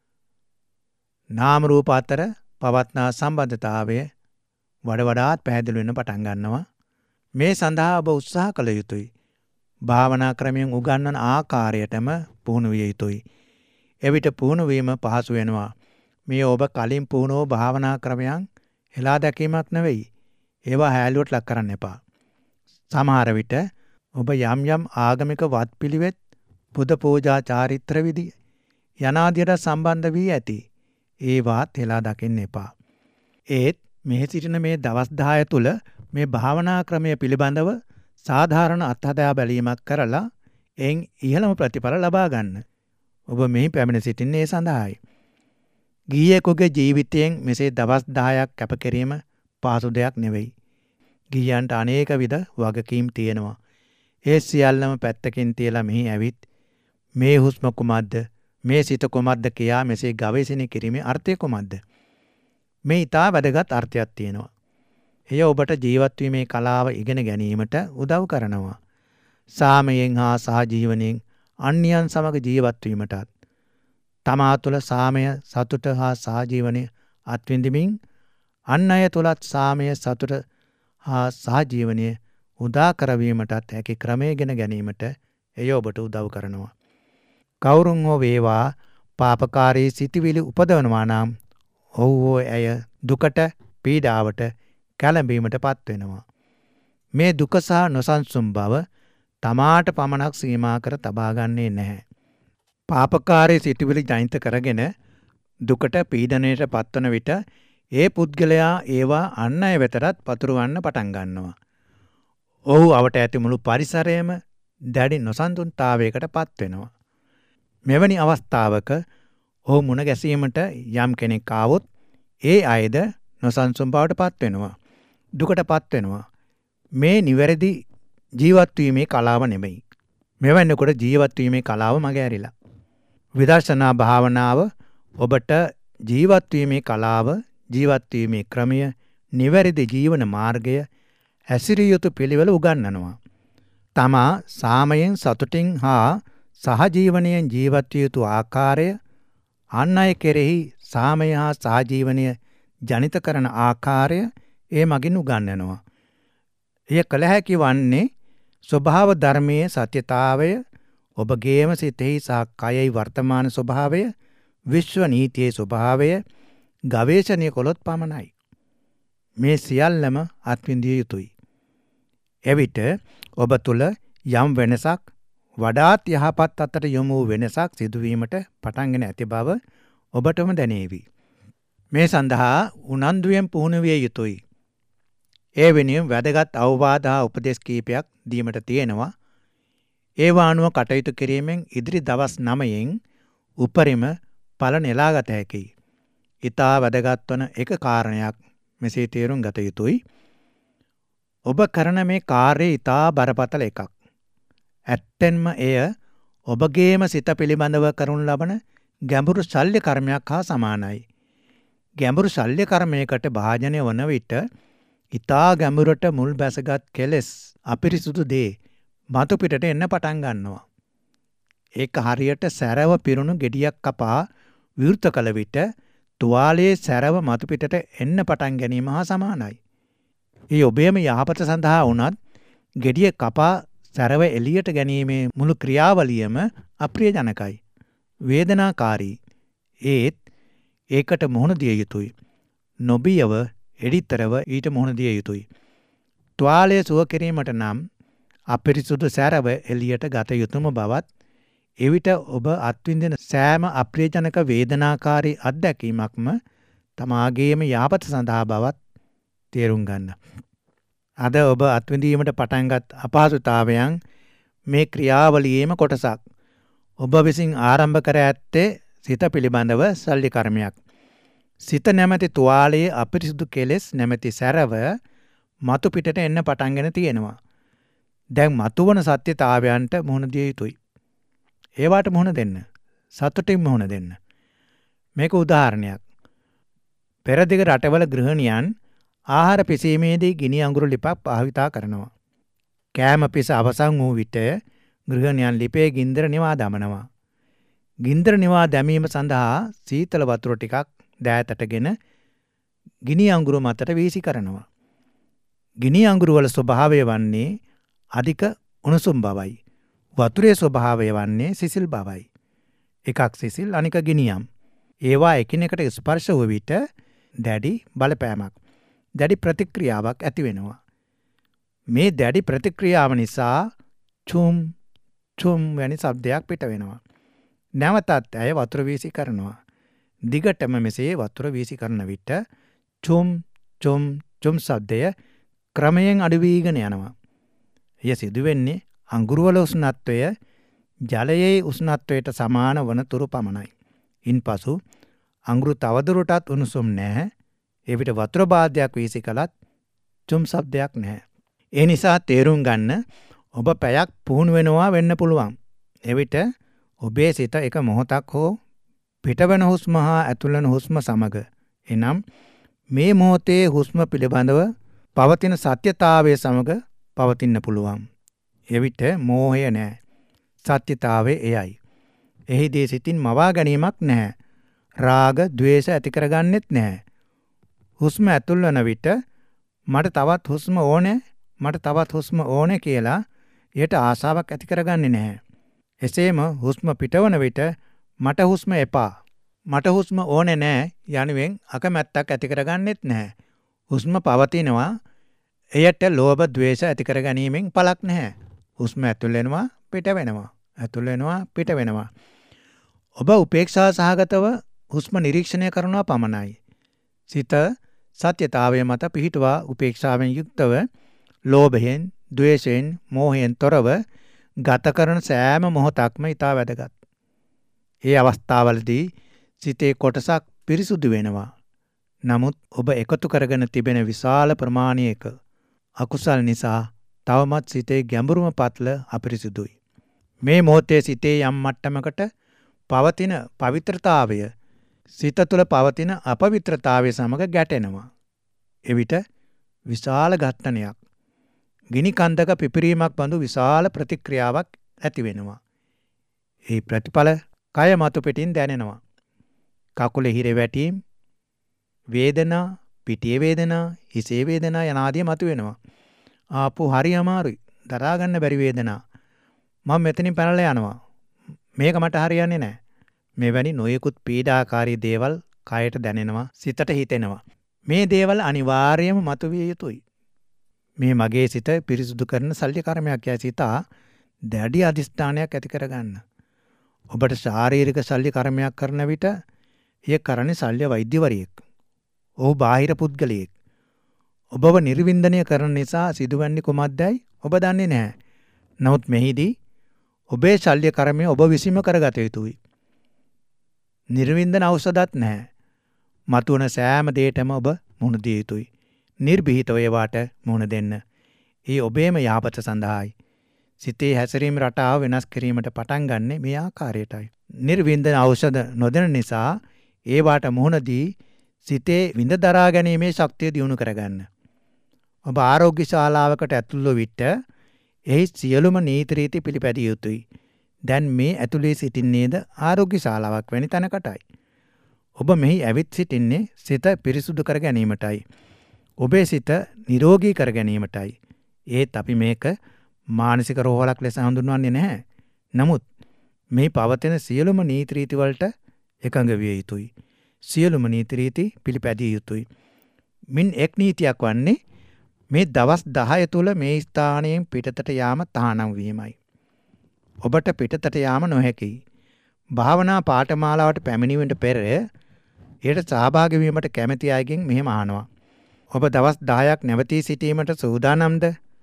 නාම රූප අතර පවත්නා සම්බන්ධතාවය වඩ වඩාත් පැහැදිලි වෙන්න පටන් ගන්නවා. මේ සඳහා ඔබ උත්සාහ කළ යුතුයි. භාවනා ක්‍රමයෙන් උගන්වන ආකාරයටම පුහුණු විය යුතුයි. එවිට පුහුණු වීම පහසු වෙනවා. මේ ඔබ කලින් පුහුණුව භාවනා ක්‍රමයන් හෙලා දැකීමක් නෙවෙයි. ඒවා හැලුවට ලක් කරන්න එපා. සමහර විට ඔබ යම් යම් ආගමික වත්පිළිවෙත්, බුද්ධ පූජා චාරිත්‍ර විධි යනාදියට සම්බන්ධ වී ඇති. ඒවාත් හෙලා දකින්න එපා. ඒත් මෙහි සිටින මේ දවස් 10 තුල මේ භාවනා ක්‍රමය පිළිබඳව සාධාරණ අත්හදා බැලීමක් කරලා එයින් ඉහළම ප්‍රතිඵල ලබා ගන්න. ඔබ මෙහි පැමිණ සිටින්නේ ඒ සඳහායි. ගිහියෙකුගේ ජීවිතයෙන් මෙසේ දවස් 10ක් කැප කිරීම පහසු දෙයක් නෙවෙයි. ගිහියන්ට අනේක විද වගකීම් තියෙනවා. ඒ සියල්ලම පැත්තකින් තියලා මෙහි ඇවිත් මේ හුස්ම කුමක්ද, මේ සිත කුමක්ද කියා මෙසේ ගවේෂණය කිරීමේ අර්ථය කුමක්ද? මේ ඊටා වැදගත් අර්ථයක් තියෙනවා. එය ඔබට ජීවත් වීමේ කලාව ඉගෙන ගැනීමට උදව් කරනවා. සාමයෙන් හා සහජීවනයෙන් අන්‍යයන් සමග ජීවත් වීමටත් තමා තුළ සාමය, සතුට හා සහජීවනය අත්විඳිමින් අන් අය තුළත් සාමය, සතුට හා සහජීවනය උදා කරවීමටත් හැකි ක්‍රමය ගෙන ගැනීමට එය ඔබට උදව් කරනවා. කවුරුන් හෝ වේවා පාපකාරී සිටිවිලි උපදවනවා නම් ඔහු ඇය දුකට, පීඩාවට, කැළඹීමට පත් වෙනවා. මේ දුක සහ නොසන්සුන් බව තමාට පමණක් සීමා කර තබා ගන්නේ නැහැ. පාපකාරී සිටිවිලි ජනිත කරගෙන දුකට, පීඩනයට පත්වන විට ඒ පුද්ගලයා ඒවා අන් අය වෙතටත් පතුරවන්න පටන් ගන්නවා. ඔහු අවට ඇති මුළු පරිසරයම දැඩි නොසන්සුන්තාවයකට පත් වෙනවා. මෙවැනි අවස්ථාවක ඔහු මුණ ගැසීමට යම් කෙනෙක් ආවොත් ඒ අයද නොසන්සුන් බවට පත් වෙනවා. දුකට පත් වෙනවා. මේ නිවැරදි ජීවත් වීමේ කලාව නෙමෙයි. මෙවැන්නකොට ජීවත් වීමේ කලාව මගහැරිලා. විදර්ශනා භාවනාව ඔබට ජීවත් වීමේ කලාව, ජීවත් වීමේ ක්‍රමය නිවැරදි ජීවන මාර්ගය හැසිරිය යුතු පිළිවෙල උගන්වනවා. තමා සාමයෙන් සතුටින් හා සහජීවනයෙන් ජීවත් විය යුතු ආකාරය, අන් අය කෙරෙහි සාමය හා සහජීවනය ජනිත කරන ආකාරය ඒ මගින් උගන්වනවා. එය කළ හැකි වන්නේ ස්වභාව ධර්මයේ සත්‍යතාවය, ඔබගේම සිතෙහි සහ කයෙහි වර්තමාන ස්වභාවය, විශ්ව නීතියේ ස්වභාවය ගවේෂණය කළොත් පමණයි. මේ සියල්ලම අත්විඳිය යුතුයි. එවිට ඔබ තුළ යම් වෙනසක්, වඩාත් යහපත් අතට යොමු වූ වෙනසක් සිදුවීමට පටන්ගෙන ඇති බව ඔබටම දැනේවි. මේ සඳහා උනන්දුවෙන් පුහුණු විය යුතුයි. ඒ වෙනුවෙන් වැදගත් අවවාද හා උපදෙස් කීපයක් දීමට තියෙනවා. ඒවා අනුව කටයුතු කිරීමෙන් ඉදිරි දවස් 9න් උපරිම ඵල නෙලාගත හැකියි. ඊටා වැදගත් වන එක කාරණයක් මෙසේ තේරුම් ගත යුතුයි. ඔබ කරන මේ කාර්යය ඊටා බරපතල එකක්. ඇත්තෙන්ම එය ඔබගේම සිත පිළිබඳව කරනු ලබන ගැඹුරු ශල්‍ය කර්මයක් හා සමානයි. ගැඹුරු ශල්‍ය කර්මයකට භාජනය වන විට ඊටා ගැඹුරට මුල් බැසගත් කෙලෙස්, අපිරිසුදු දේ මතු පිටට එන්න පටන් ගන්නවා. ඒක හරියට සැරව පිරුණු ගෙඩියක් කපා විවෘත කළ විට තුවාලයේ සැරව මතු පිටට එන්න පටන් ගැනීම හා සමානයි. ඒ ඔබේම යහපත සඳහා වුණත් ගෙඩිය කපා සැරව එළියට ගැනීමේ මුළු ක්‍රියාවලියම අප්‍රියජනකයි, වේදනාකාරී. ඒත් ඒකට මුහුණ දිය යුතුයි. නොබියව, එඩිතරව ඊට මුහුණ දිය යුතුයි. තුවාලය සුව කිරීමට නම් අපිරිසුදු සැරව එළියට ගත යුතුම බවත්, එවිට ඔබ අත්විඳින සෑම අප්‍රියජනක වේදනාකාරී අත්දැකීමක්ම තමාගේම යහපත සඳහා බවත් තේරුම් ගන්න. අද ඔබ අත්විඳීමට පටන්ගත් අපහසුතාවයන් මේ ක්‍රියාවලියේම කොටසක්. ඔබ විසින් ආරම්භ කර ඇත්තේ සිත පිළිබඳව ශල්‍ය කර්මයක්. සිත නැමැති තුවාලයේ අපිරිසුදු කෙලෙස් නැමැති සැරව මතු පිටට එන්න පටන්ගෙන තියෙනවා. දැන් මතුවන සත්‍යතාවයන්ට මුහුණ දිය යුතුයි. ඒවාට මුහුණ දෙන්න. සතුටින් මුහුණ දෙන්න. මේක උදාහරණයක්. පෙරදිග රටවල ගෘහණියන් ආහාර පිසීමේදී ගිනි අඟුරු ලිපක් භාවිතා කරනවා. කෑම පිස අවසන් වූ විට ගෘහණියන් ලිපේ ගින්දර නිවා දමනවා. ගින්දර නිවා දැමීම සඳහා සීතල වතුර ටිකක් දෑතටගෙන ගිනි අඟුරු මතට වීසි කරනවා. ගිනි අඟුරු වල ස්වභාවය වන්නේ අධික උණුසුම් බවයි. වතුරේ ස්වභාවය වන්නේ සිසිල් බවයි. එකක් සිසිල්, අනික ගිනියම්. ඒවා එකිනෙකට ස්පර්ශ වූ විට දැඩි බලපෑමක්, දැඩි ප්‍රතික්‍රියාවක් ඇති වෙනවා. මේ දැඩි ප්‍රතික්‍රියාව නිසා චුම් චුම් වැනි ශබ්දයක් පිට වෙනවා. නැවතත් ඇය වතුර වීසි කරනවා. දිගටම මෙසේ වතුර වීසි කරන විට චුම් චුම් චුම් ශබ්දය ක්‍රමයෙන් අඩු වීගෙන යනවා. එය සිදුවෙන්නේ අඟුරුවල උෂ්ණත්වය ජලයේ උෂ්ණත්වයට සමාන වන තුරු පමණයි. ඉන්පසු අඟුරු තවදුරටත් උණුසුම් නැහැ. එවිට වතුර බාධයක් වීසි කළත් චුම් ශබ්දයක් නැහැ. ඒ නිසා තේරුම් ගන්න, ඔබ පැයක් පුහුණු වෙනවා වෙන්න පුළුවන්. එවිට ඔබේ සිත එක මොහොතක් හෝ පිටවන හුස්ම හා ඇතුළන හුස්ම සමග, එනම් මේ මොහොතේ හුස්ම පිළිබඳව පවතින සත්‍යතාවය සමග පවතින්න පුළුවන්. එවිට මෝහය නැහැ. සත්‍යතාවය එයයි. එහිදී සිතින් මවා ගැනීමක් නැහැ. රාග, ద్వේෂ ඇති කරගන්නෙත් නැහැ. හුස්ම ඇතුල් වන විට මට තවත් හුස්ම ඕනේ, මට තවත් හුස්ම ඕනේ කියලා එයට ආසාවක් ඇති කරගන්නේ නැහැ. එසේම හුස්ම පිටවන විට මට හුස්ම එපා, මට හුස්ම ඕනේ නැහැ යනුවෙන් අකමැත්තක් ඇති කරගන්නෙත් නැහැ. හුස්ම පවතිනවා. එයට ලෝභ, ద్వේෂ ඇති කර ගැනීමෙන් පළක් නැහැ. හුස්ම ඇතුල් වෙනවා, පිට වෙනවා, ඇතුල් වෙනවා, පිට වෙනවා. ඔබ උපේක්ෂා සහගතව හුස්ම නිරීක්ෂණය කරනවා පමණයි. සිත සත්‍යතාවය මත පිහිටුවා උපේක්ෂාවෙන් යුක්තව ලෝභයෙන්, ద్వේෂයෙන්, මෝහයෙන් තොරව ගත කරන සෑම මොහොතක්ම ඊට වැදගත්. ඒ අවස්ථාවලදී සිතේ කොටසක් පිරිසුදු වෙනවා. නමුත් ඔබ එකතු කරගෙන තිබෙන විශාල ප්‍රමාණයක අකුසල් නිසා තවමත් සිතේ ගැඹුරුම පත්ල අපිරිසුදුයි. මේ මොහොතේ සිතේ යම් මට්ටමකට පවතින පවිත්‍රතාවය සිත තුළ පවතින අපවිත්‍රතාවය සමග ගැටෙනවා. එවිට විශාල ඝට්ටනයක් ගිනි කන්දක පිපිරීමක් බඳු විශාල ප්‍රතික්‍රියාවක් ඇති වෙනවා. ඒ ප්‍රතිඵල කය මතු පිටින් දැනෙනවා. කකුලේ හිරේ වැටීම්, වේදනා, පිටියේ වේදනා, හිසේ වේදනා යනාදී මතුවෙනවා. ආපහු හරි අමාරුයි. දරා ගන්න බැරි වේදනා. මම මෙතනින් පැනලා යනවා. මේක මට හරියන්නේ නැහැ. මෙවැනි නොයෙකුත් පීඩාකාරී දේවල් කයට දැනෙනවා, සිතට හිතෙනවා. මේ දේවල් අනිවාර්යයෙන්ම මතුවිය යුතුයි. මේ මගේ සිත පිරිසුදු කරන ශල්‍ය කර්මයක් යයි සිතා දැඩි අධිෂ්ඨානයක් ඇති කරගන්න. ඔබට ශාරීරික ශල්‍ය කර්මයක් කරන විට එය කරන්නේ ශල්‍ය වෛද්‍යවරියෙක්. ඔහු බාහිර පුද්ගලයෙක්. ඔබව නිර්වින්දනය කරන නිසා සිදුවන්නේ කුමක්දයි ඔබ දන්නේ නැහැ. නමුත් මෙහිදී ඔබේ ශල්‍ය කර්මය ඔබ විසින්ම කරගත යුතුයි. නිර්වින්දන ඖෂධත් නැහැ. මතුවන සෑම දෙයකම ඔබ මුහුණ දිය යුතුයි. නිර්භීතව ඒවාට මුහුණ දෙන්න. ඒ ඔබේම යහපත සඳහායි. සිතේ හැසිරීම රටාව වෙනස් කිරීමට පටන් ගන්නෙ මේ ආකාරයටයි. නිර්වින්දන ඖෂධ නොදෙන නිසා ඒවාට මුහුණ දී සිතේ විඳ දරා ගැනීමේ ශක්තිය දියුණු කරගන්න. ඔබ ආරෝග්‍ය ශාලාවකට ඇතුළු විට එහි සියලුම නීති රීති පිළිපැදිය යුතුයි. දැන් මේ ඇතුලේ සිටින්නේද ආරෝග්‍ය ශාලාවක් වැනි තැනකටයි. ඔබ මෙහි ඇවිත් සිටින්නේ සිත පිරිසුදු කර ගැනීමටයි. ඔබේ සිත නිරෝගී කර ගැනීමටයි. ඒත් අපි මේක මානසික රෝහලක් ලෙස හඳුන්වන්නේ නැහැ. නමුත් මේ පවතින සියලුම නීති රීති වලට එකඟ විය යුතුයි. සියලුම නීති රීති පිළිපැදිය යුතුයි. මින් එක් නීතියක් වන්නේ මේ දවස් 10 තුල මේ ස්ථානයෙන් පිටතට යාම තහනම් වීමයි. ඔබට පිටතට යාම නොහැකියි. භාවනා පාඨමාලාවට පැමිණීමට පෙර එයට සහභාගී වීමට කැමැති අයගෙන් මෙහෙම අහනවා. ඔබ දවස් 10ක් නැවතී සිටීමට සූදානම්ද?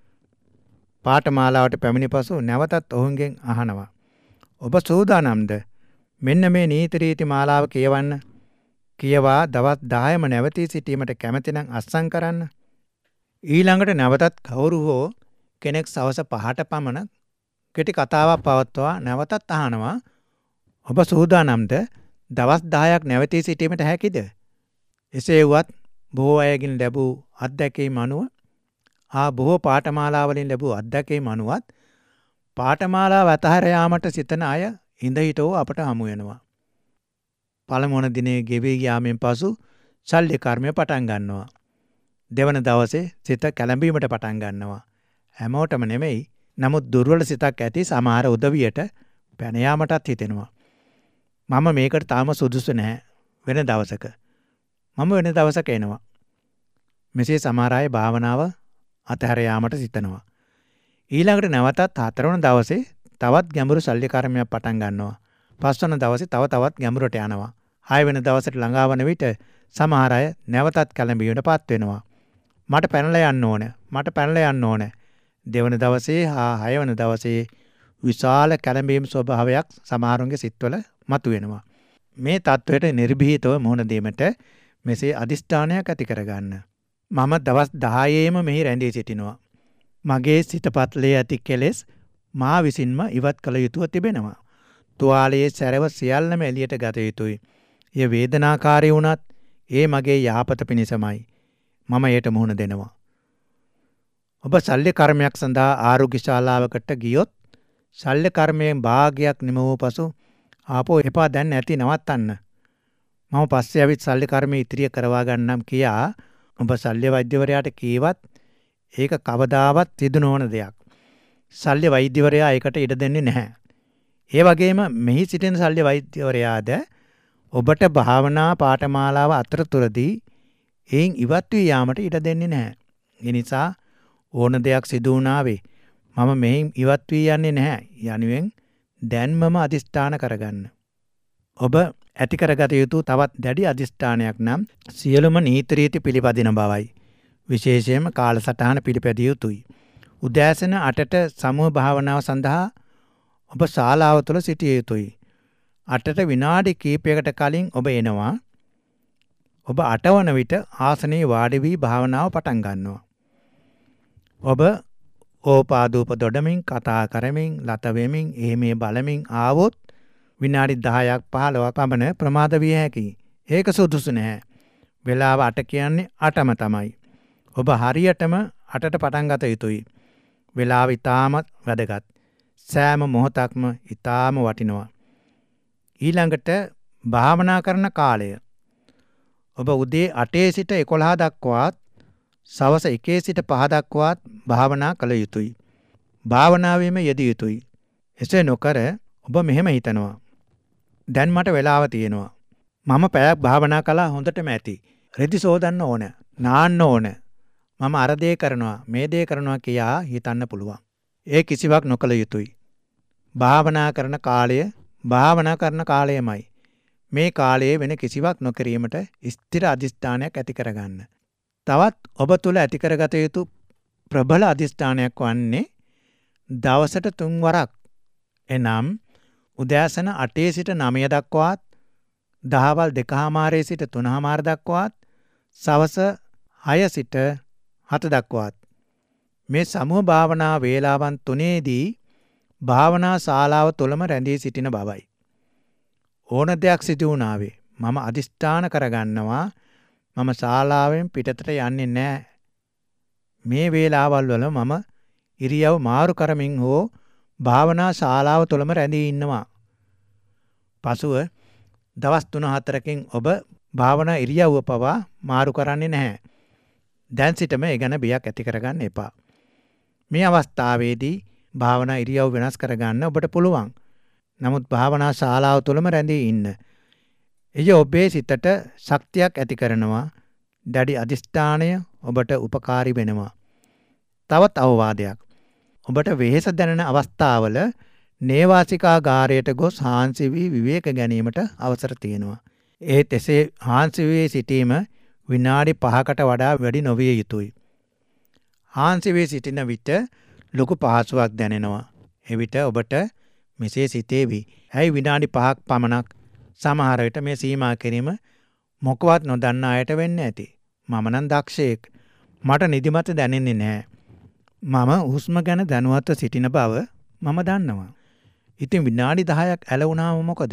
පාඨමාලාවට පැමිණි පසු නැවතත් ඔවුන්ගෙන් අහනවා. ඔබ සූදානම්ද? මෙන්න මේ නීති රීති මාලාව කියවන්න. කියවා දවස් 10ම නැවතී සිටීමට කැමැති නම් අත්සන් කරන්න. ඊළඟට නැවතත් කවුරු හෝ කෙනෙක් සවස 5ට පමණ කෙටි කතාවක් පවත්වා නැවතත් අහනවා. ඔබ සූදානම්ද? දවස් 10ක් නැවතී සිටීමට හැකිද? එසේ වුවත් බොහෝ අයගෙන් ලැබූ අත්දැකීම් අනුව බොහෝ පාඨමාලාවලින් ලැබූ අත්දැකීම් අනුවත් පාඨමාලාව අතහැර යාමට සිතන අය ඉඳ හිටෝ අපට හමු වෙනවා. පළමුවන දිනේ ගෙවී යාමෙන් පසු ශල්‍ය කර්මය පටන් ගන්නවා. දෙවන දවසේ සිත කැළඹීමට පටන් ගන්නවා. හැමෝටම නෙමෙයි. නමුත් දුර්වල සිතක් ඇති සමහර උදවියට පැන යාමටත් හිතෙනවා. මම මේකට තාම සුදුසු නැහැ. වෙන දවසක. මම වෙන දවසක එනවා. මෙසේ සමහර අය භාවනාව අතහැර යාමට සිතනවා. ඊළඟට නැවතත් 4 වන දවසේ තවත් ගැඹුරු ශල්‍ය කර්මයක් පටන් ගන්නවා. 5 වන දවසේ තවත් ගැඹුරට යනවා. 6 වෙනි දවසට ළඟා වන විට සමහර අය නැවතත් කැළඹීමටපත් වෙනවා. මට පැනලා යන්න ඕනේ. දෙවන දවසේ 6 වෙනි දවසේ විශාල කැළඹීම් ස්වභාවයක් සමහරුන්ගේ සිත්වල මතුවෙනවා. මේ தത്വයට නිර්භීතව මුහුණ දීමට මෙසේ අදිෂ්ඨානයක් ඇති කරගන්න. මම දවස් 10ේම මෙහි රැඳී සිටිනවා. මගේ සිතපත්ලේ ඇති කෙලෙස් මා විසින්ම ඉවත් කළ යුතුව තිබෙනවා. තුවාලයේ සැරව සියල්ලම එළියට ගත යුතුයි. එය වේදනාකාරී වුණත් ඒ මගේ යහපත පිණිසමයි. මම එයට මුහුණ දෙනවා. ඔබ ශල්‍ය කර්මයක් සඳහා ආරෝග්‍ය ශාලාවකට ගියොත් ශල්‍ය කර්මයෙන් භාගයක් නිම වූ පසු ආපහු එපා දැන් නැති නවත්තන්න. මම පස්සේ ඇවිත් ශල්‍ය කර්මය ඉතිරිය කරවා ගන්නම් කියා ඔබ ශල්‍ය වෛද්‍යවරයාට කීවත් ඒක කවදාවත් සිදු නොවන දෙයක්. ශල්‍ය වෛද්‍යවරයා ඒකට ඉඩ දෙන්නේ නැහැ. ඒ වගේම මෙහි සිටින ශල්‍ය වෛද්‍යවරයාද ඔබට භාවනා පාඨමාලාව අතරතුරදී එයින් ඉවත් වී යාමට ඉඩ දෙන්නේ නැහැ. ඒ නිසා ඕන දෙයක් සිදු වුණාවේ මම මෙයින් ඉවත් වී යන්නේ නැහැ යනුවෙන් දැන්මම අදිෂ්ඨාන කරගන්න. ඔබ ඇති කරගත යුතු තවත් දැඩි අදිෂ්ඨානයක් නම් සියලුම නීති රීති පිළිපදින බවයි. විශේෂයෙන්ම කාලසටහන පිළිපැදිය යුතුයි. උදෑසන 8ට සමුහ භාවනාව සඳහා ඔබ ශාලාව තුළ සිටිය යුතුයි. 8ට විනාඩි කිහිපයකට කලින් ඔබ එනවා. ඔබ 8 වන විට ආසනයේ වාඩි වී භාවනාව පටන් ගන්නවා. ඔබ ඕපාදූප දොඩමින් කතා කරමින් ලත වෙමින් එහෙමේ බලමින් ආවොත් විනාඩි 10ක් 15ක් පමණ ප්‍රමාද විය හැකියි. ඒක සුදුසු නැහැ. වෙලාව 8 කියන්නේ 8ම තමයි. ඔබ හරියටම 8ට පටන් ගත යුතුයි. වේලාව ඉතාමත් වැදගත්. සෑම මොහොතක්ම ඉතාම වටිනවා. ඊළඟට භාවනා කරන කාලය. ඔබ උදේ 8 සිට 11 දක්වාත් සවස 1 සිට 5 දක්වාත් භාවනා කළ යුතුයි. භාවනාවෙම යෙදිය යුතුයි. එසේ නොකර ඔබ මෙහෙම හිතනවා. දැන් මට වෙලාව තියෙනවා. මම පැයක් භාවනා කළා හොඳටම ඇති. රෙදි සෝදන්න ඕන. නාන්න ඕන. මම අර දේ කරනවා මේ දේ කරනවා කියා හිතන්න පුළුවන්. ඒ කිසිවක් නොකළ යුතුයි. භාවනා කරන කාලය භාවනා කරන කාලයමයි. මේ කාලයේ වෙන කිසිවක් නොකිරීමට ස්ථිර අධිෂ්ඨානයක් ඇති කරගන්න. තවත් ඔබ තුළ ඇති කරගත යුතු ප්‍රබල අධිෂ්ඨානයක් වන්නේ දවසට 3 වරක් එනම් උදෑසන 8 සිට 9 දක්වාත් දහවල් 2:00 සිට 3:00 දක්වාත් සවස 6 සිට 7 දක්වාත් මේ සමුහ භාවනා වේලාවන් තුනේදී භාවනා ශාලාව තුළම රැඳී සිටින බවයි. ඕන දෙයක් සිදු වුණාවේ මම අදිෂ්ඨාන කරගන්නවා මම ශාලාවෙන් පිටතට යන්නේ නැහැ. මේ වේලාවල් වල මම ඉරියව් මාරු කරමින් හෝ භාවනා ශාලාව තුළම රැඳී ඉන්නවා. පසුව දවස් 3-4කින් ඔබ භාවනා ඉරියව්ව පවා මාරු කරන්නේ නැහැ. දැන් සිටම ඒ ගැන බියක් ඇති කරගන්න එපා. මේ අවස්ථාවේදී භාවනා ඉරියව් වෙනස් කරගන්න ඔබට පුළුවන්. නමුත් භාවනා ශාලාව තුළම රැඳී ඉන්න. එය ඔබේ සිතට ශක්තියක් ඇති කරනවා. දැඩි අධිෂ්ඨානය ඔබට උපකාරී වෙනවා. තවත් අවවාදයක්. ඔබට වෙහෙස දැනෙන අවස්ථාවල නේවාසිකාගාරයට ගොස් හාන්සි වී විවේක ගැනීමට අවසර තියෙනවා. ඒත් එසේ හාන්සි වී සිටීම විනාඩි 5කට වඩා වැඩි නොවිය යුතුයි. හාන්සි වී සිටින විට ලොකු පහසුවක් දැනෙනවා. එවිට ඔබට මෙසේ සිතේවි. ඇයි විනාඩි 5ක් පමණක් සමහර විට මේ සීමා කිරීම මොකවත් නොදන්න අයට වෙන්න ඇති. මම නම් දක්ෂයෙක්. මට නිදිමත දැනෙන්නේ නැහැ. මම හුස්ම ගැන දැනුවත්ව සිටින බව මම දන්නවා. ඉතින් විනාඩි 10ක් ඇලවුණාම මොකද?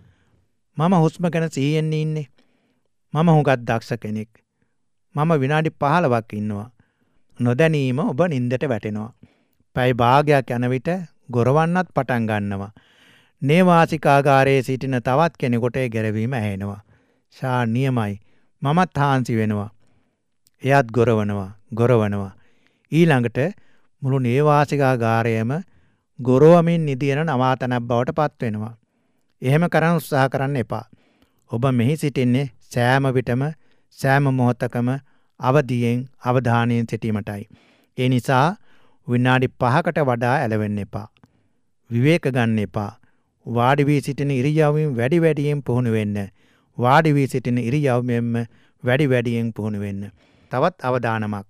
මම හුස්ම ගැන සිහියෙන් ඉන්නේ. මම හුඟක් දක්ෂ කෙනෙක්. මම විනාඩි 15ක් ඉන්නවා. නොදැනීම ඔබ නින්දට වැටෙනවා. පැය භාගයක් යන විට ගොරවන්නත් පටන් ගන්නවා. නේවාසිකාගාරයේ සිටින තවත් කෙනෙකුට ඒ ගැරවීම ඇහෙනවා. නියමයි. මමත් හාන්සි වෙනවා. එයත් ගොරවනවා. ඊළඟට මුළු නේවාසිකාගාරයම ගොරවමින් නිදින නවාතනක් බවට පත් වෙනවා. එහෙම කරන්න උත්සාහ කරන්න එපා. ඔබ මෙහි සිටින්නේ සෑම විටම සෑම මොහොතකම අවදියෙන් අවධානයෙන් සිටීමටයි. ඒ නිසා විනාඩි 5කට වඩා ඇලවෙන්න එපා. විවේක ගන්න එපා. වාඩි වී සිටින ඉරියව්වෙන් වැඩි වැඩියෙන් පුහුණු වෙන්න. වාඩි වී සිටින ඉරියව්වෙන්ම වැඩි වැඩියෙන් පුහුණු වෙන්න. තවත් අවදානමක්.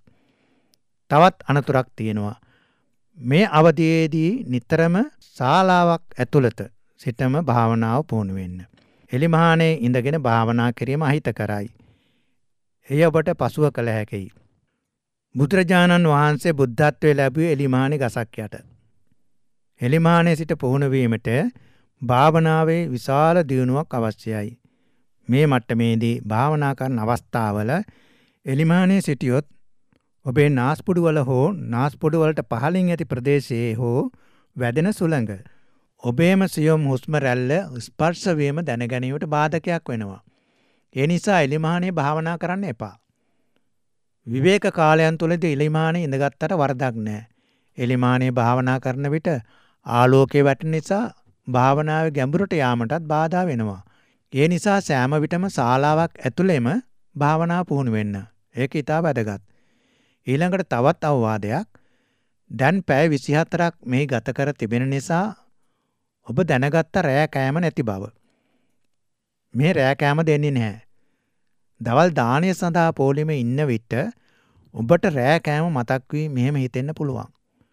තවත් අනතුරක් තියෙනවා. මේ අවධියේදී නිතරම ශාලාවක් ඇතුළත සිටම භාවනාව පුහුණු වෙන්න. එලිමහානේ ඉඳගෙන භාවනා කිරීම අහිතකරයි. එය ඔබට පසුව කළ හැකියි. බුදුරජාණන් වහන්සේ බුද්ධත්වයේ ලැබුවේ එලිමහානේ ගසක් යට. එලිමහානේ සිට පුහුණු වීමට භාවනාවේ විශාල දියුණුවක් අවශ්‍යයි. මේ මට්ටමේදී භාවනා කරන අවස්ථාවල එලිමහානේ සිටියොත් ඔබේ නාස්පුඩු වල හෝ නාස්පුඩු වලට පහළින් ඇති ප්‍රදේශයේ හෝ වැදෙන සුළඟ ඔබේම සියුම් හුස්ම රැල්ල ස්පර්ශ වීම දැනගැනීමට බාධකයක් වෙනවා. ඒ නිසා එලිමහානේ භාවනා කරන්න එපා. විවේක කාලයන් තුලදී එලිමහානේ ඉඳගත්තට වරදක් නැහැ. එලිමහානේ භාවනා කරන විට ආලෝකයේ වැටෙන නිසා භාවනාවේ ගැඹුරට යාමටත් බාධා වෙනවා. ඒ නිසා සෑම විටම ශාලාවක් ඇතුළෙම භාවනා පුහුණු වෙන්න. ඒක ඉතා වැදගත්. ඊළඟට තවත් අවවාදයක්. දැන් පැය 24ක් මෙහි ගත කර තිබෙන නිසා ඔබ දැනගත්ත රෑ කෑම නැති බව. මේ රෑ කෑම දෙන්නේ නැහැ. දවල් දාණය සඳහා පොලිමේ ඉන්න විට ඔබට රෑ කෑම මතක් වී මෙහෙම හිතෙන්න පුළුවන්.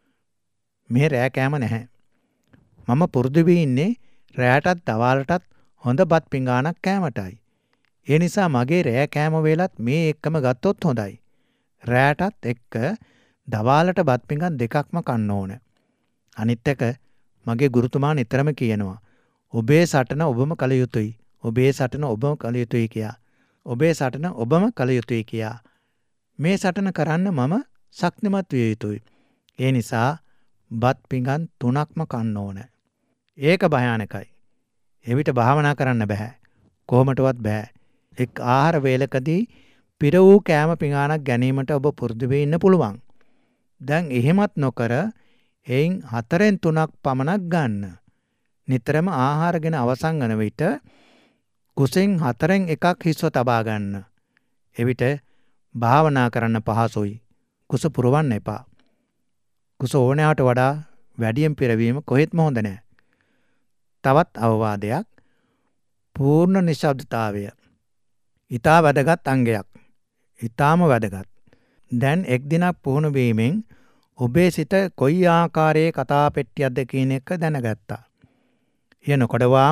මේ රෑ කෑම නැහැ. මම පුරුදු වී ඉන්නේ රෑටත් දවල්ටත් හොඳ බත් පිඟානක් කෑමටයි. ඒ නිසා මගේ රෑ කෑම වේලත් මේ එක්කම ගත්තොත් හොඳයි. රෑටත් එක්ක දවල්ට බත් පිඟන් දෙකක්ම කන්න ඕන. අනිත් එක මගේ ගුරුතුමා නිතරම කියනවා ඔබේ සටන ඔබම කළ යුතුයි. ඔබේ සටන ඔබම කළ යුතුයි කියා. ඔබේ සටන ඔබම කළ යුතුයි කියා. මේ සටන කරන්න මම ශක්තිමත් විය යුතුයි. ඒ නිසා බත් පිඟන් 3ක්ම කන්න ඕන. ඒක භයානකයි. එවිට භාවනා කරන්න බෑ. කොහොමටවත් බෑ. එක් ආහාර වේලකදී පිර වූ කෑම පිඟානක් ගැනීමට ඔබ පුරුදු වෙ ඉන්න පුළුවන්. දැන් එහෙමත් නොකර එයින් 4න් 3ක් පමණක් ගන්න. නිතරම ආහාර ගෙන අවසන් වන විට කුසෙන් 4න් 1ක් හිස්ව තබා ගන්න. එවිට භාවනා කරන්න පහසුයි. කුස පුරවන්න එපා. කුස ඕනෑවට වඩා වැඩියෙන් පිරවීම කොහෙත්ම හොඳ නැහැ. තවත් අවවාදයක් පූර්ණ නිශ්ශබ්දතාවය. ඊටා වැදගත් අංගයක්. ඊටාම වැදගත්. දැන් එක් දිනක් පුහුණු වීමෙන් ඔබේ සිත කොයි ආකාරයේ කතා පෙට්ටියක්ද කියන එක දැනගත්තා. එන කොටවාම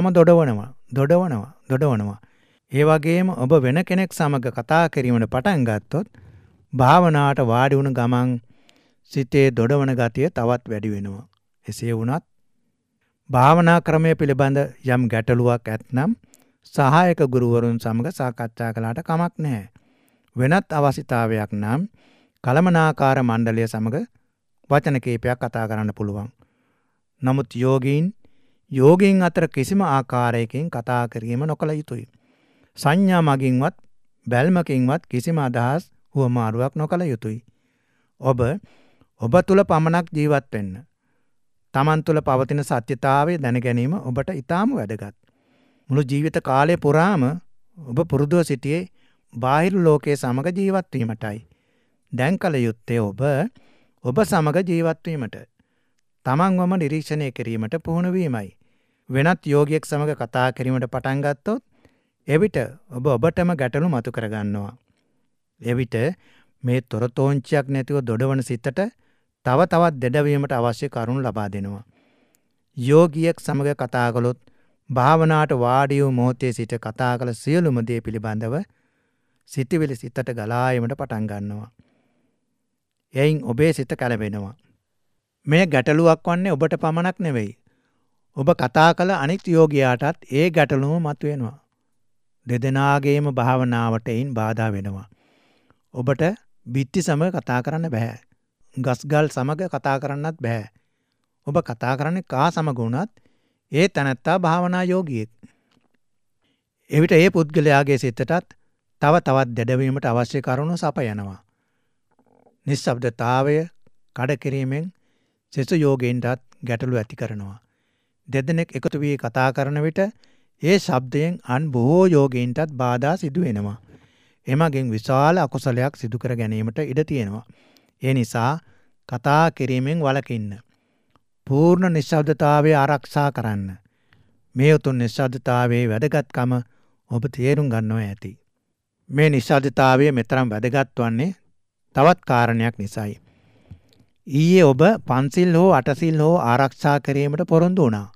දොඩවනවා. ඒ වගේම ඔබ වෙන කෙනෙක් සමග කතා කිරීමට පටන් ගත්තොත් භාවනාවට වාඩි වුණ ගමන් සිතේ දොඩවන ගතිය තවත් වැඩි වෙනවා. එසේ වුණත් භාවනා ක්‍රමය පිළිබඳ යම් ගැටලුවක් ඇතනම් සහායක ගුරුවරුන් සමග සාකච්ඡා කළාට කමක් නැහැ. වෙනත් අවශ්‍යතාවයක් නම් කළමනාකාර මණ්ඩලය සමග වචන කීපයක් කතා කරන්න පුළුවන්. නමුත් යෝගීන් අතර කිසිම ආකාරයකින් කතා කිරීම නොකළ යුතුයි. සංඥා මගින්වත් බැල්මකින්වත් කිසිම අදහස් හුවමාරුවක් නොකළ යුතුයි. ඔබ තුළ පමණක් ජීවත් වෙන්න. තමන් තුළ පවතින සත්‍යතාවය දැන ගැනීම ඔබට ඉතාම වැදගත්. මුළු ජීවිත කාලය පුරාම ඔබ පුරුදුව සිටියේ බාහිර ලෝකයේ සමග ජීවත් වීමටයි. දැන් කල යුත්තේ ඔබ සමග ජීවත් වීමට. තමන්වම නිරීක්ෂණය කිරීමට පුහුණු වීමයි. වෙනත් යෝගියෙක් සමග කතා කිරීමට පටන් ගත්තොත් එවිට ඔබටම ගැටලු මතු කරගන්නවා. එවිට මේ තොරතෝංචියක් නැතිව දොඩවන සිතට තව තවත් දෙඩවීමට අවශ්‍ය කරුණු ලබා දෙනවා. යෝගියෙක් සමග කතා කළොත් භාවනාවට වාඩි වූ මොහොතේ සිට කතා කළ සියලුම දේ පිළිබඳව සිතවිලි සිතට ගලා එීමට පටන් ගන්නවා. එයින් ඔබේ සිත කැළඹෙනවා. මේ ගැටලුවක් වන්නේ ඔබට පමණක් නෙවෙයි. ඔබ කතා කළ අනිත් යෝගියාටත් ඒ ගැටලුවම මතුවෙනවා. දෙදෙනාගේම භාවනාවට එයින් බාධා වෙනවා. ඔබට බිත්ති සමග කතා කරන්න බෑ. ගස්ගල් සමග කතා කරන්නත් බෑ. ඔබ කතා කරන්නේ කා සමග වුණත් ඒ තැනැත්තා භාවනා යෝගියෙක්. එවිට ඒ පුද්ගලයාගේ සිතටත් තව තවත් දෙඩවීමට අවශ්‍ය කරුණු සපයනවා. නිශ්ශබ්දතාවය කඩ කිරීමෙන් සෙසු යෝගීන්ටත් ගැටලු ඇති කරනවා. දෙදෙනෙක් එකතු වී කතා කරන විට ඒ ශබ්දයෙන් අන් බොහෝ යෝගීන්ටත් බාධා සිදු වෙනවා. එමගින් විශාල අකුසලයක් සිදු කර ගැනීමට ඉඩ තියෙනවා. ඒ නිසා කතා කිරීමෙන් වළකින්න. පූර්ණ නිශ්ශබ්දතාවය ආරක්ෂා කරන්න. මේ උතුම් නිශ්ශබ්දතාවයේ වැදගත්කම ඔබ තේරුම් ගන්නවා ඇති. මේ නිශ්ශබ්දතාවය මෙතරම් වැදගත් වන්නේ තවත් කාරණයක් නිසායි. ඊයේ ඔබ පන්සිල් හෝ අටසිල් හෝ ආරක්ෂා කිරීමට පොරොන්දු වුණා.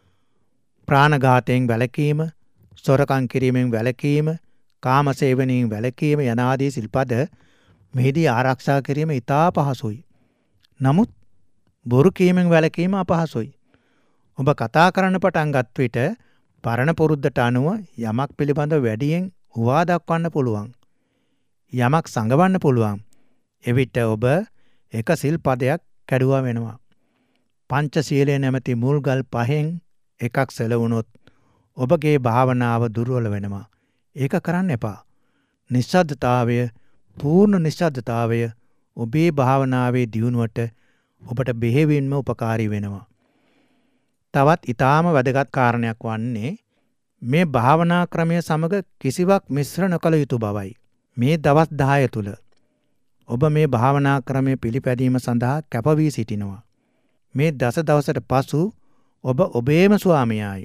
ප්‍රාණඝාතයෙන් වැළකීම, සොරකම් කිරීමෙන් වැළකීම, කාමසේවනයෙන් වැළකීම යනාදී සිල්පද මෙහිදී ආරක්ෂා කිරීම ඉතා පහසුයි. නමුත් බොරු කීමෙන් වැළකීම අපහසුයි. ඔබ කතා කරන්න පටන් ගත් විට පරණ පුරුද්දට අනුව යමක් පිළිබඳ වැඩියෙන් හුවා දක්වන්න පුළුවන්. යමක් සංගවන්න පුළුවන්. එවිට ඔබ එක සිල් පදයක් කැඩුවා වෙනවා. පංචශීලය නැමැති මුල්ගල් 5න් එකක් සෙලවුණොත් ඔබගේ භාවනාව දුර්වල වෙනවා. ඒක කරන්න එපා. නිශ්ශබ්දතාවය, පූර්ණ නිශ්ශබ්දතාවය ඔබේ භාවනාවේ දියුණුවට ඔබට බෙහෙවින්ම උපකාරී වෙනවා. තවත් ඊටාම වැදගත් කාරණයක් වන්නේ මේ භාවනා ක්‍රමය සමග කිසිවක් මිශ්‍ර නොකළ යුතු බවයි. මේ දවස් 10 තුල ඔබ මේ භාවනා ක්‍රමය පිළිපැදීම සඳහා කැප වී සිටිනවා. මේ දවසට පසු ඔබ ඔබේම ස්වාමියායි.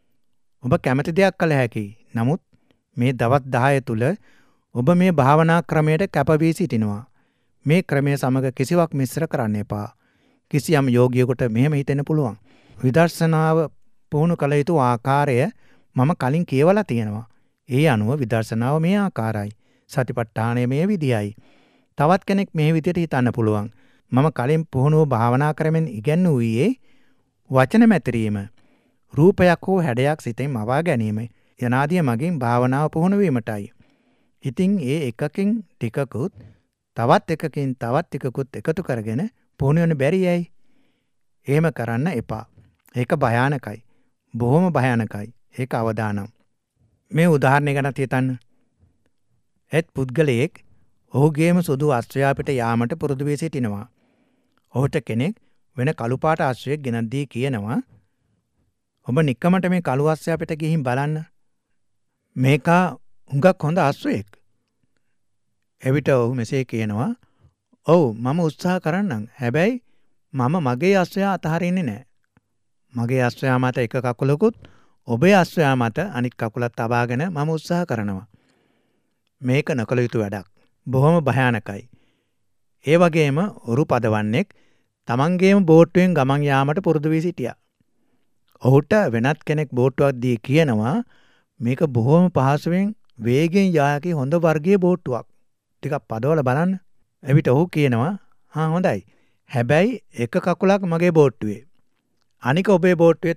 ඔබ කැමති දෙයක් කළ හැකියි. නමුත් මේ දවස් 10 තුල ඔබ මේ භාවනා ක්‍රමයට කැප වී සිටිනවා. මේ ක්‍රමය සමග කිසිවක් මිශ්‍ර කරන්න එපා. කිසියම් යෝගියෙකුට මෙහෙම හිතෙන්න පුළුවන්. විදර්ශනාව පුහුණු කළ යුතු ආකාරය මම කලින් කියවලා තියෙනවා. ඒ අනුව විදර්ශනාව මේ ආකාරයි. සතිපට්ඨානය මේ විදියයි. තවත් කෙනෙක් මේ විදියට හිතන්න පුළුවන්. මම කලින් පුහුණුව භාවනා ක්‍රමෙන් ඉගෙනුවේ වචන මැතිරීම, රූපයක් හෝ හැඩයක් සිතෙන් මවා ගැනීම යනාදී මගින් භාවනාව පුහුණු වීමටයි. ඉතින් ඒ එකකින් ටිකකුත් තවත් එකකින් තවත් එකකුත් එකතු කරගෙන පුහුණු වෙන්න බැරි ඇයි? එහෙම කරන්න එපා. ඒක භයානකයි. බොහොම භයානකයි. ඒක අවදානම්. මේ උදාහරණයකට හිතන්න. එත් පුද්ගලයෙක් ඔහුගේම සුදු අශ්වයා පිට යාමට පුරුදු වී සිටිනවා. ඔහුට කෙනෙක් වෙන කළු පාට අශ්වයෙක් ගෙනත් දී කියනවා ඔබ නිකමට මේ කළු අශ්වයා පිට ගිහින් බලන්න. මේක හුඟක් හොඳ අශ්වයෙක්. එවිට ඔහු මෙසේ කියනවා ඔව් මම උත්සාහ කරන්නම්. හැබැයි මම මගේ අශ්වයා අතහරින්නේ නැහැ. මගේ අශ්වයා මත එක කකුලකුත් ඔබේ අශ්වයා මත අනිත් කකුලත් තබාගෙන මම උත්සාහ කරනවා. මේක නොකළ යුතු වැඩක්. බොහොම භයානකයි. ඒ වගේම ඔරු පදවන්නෙක් තමන්ගේම බෝට්ටුවෙන් ගමන් යාමට පුරුදු වී සිටියා. ඔහුට වෙනත් කෙනෙක් බෝට්ටුවක් දී කියනවා මේක බොහොම පහසුවෙන් වේගෙන් යා හැකි හොඳ වර්ගයේ බෝට්ටුවක්. ටිකක් පදවල බලන්න. එවිට ඔහු කියනවා හොඳයි. හැබැයි එක කකුලක් මගේ බෝට්ටුවේ. අනික ඔබේ බෝට්ටුවේ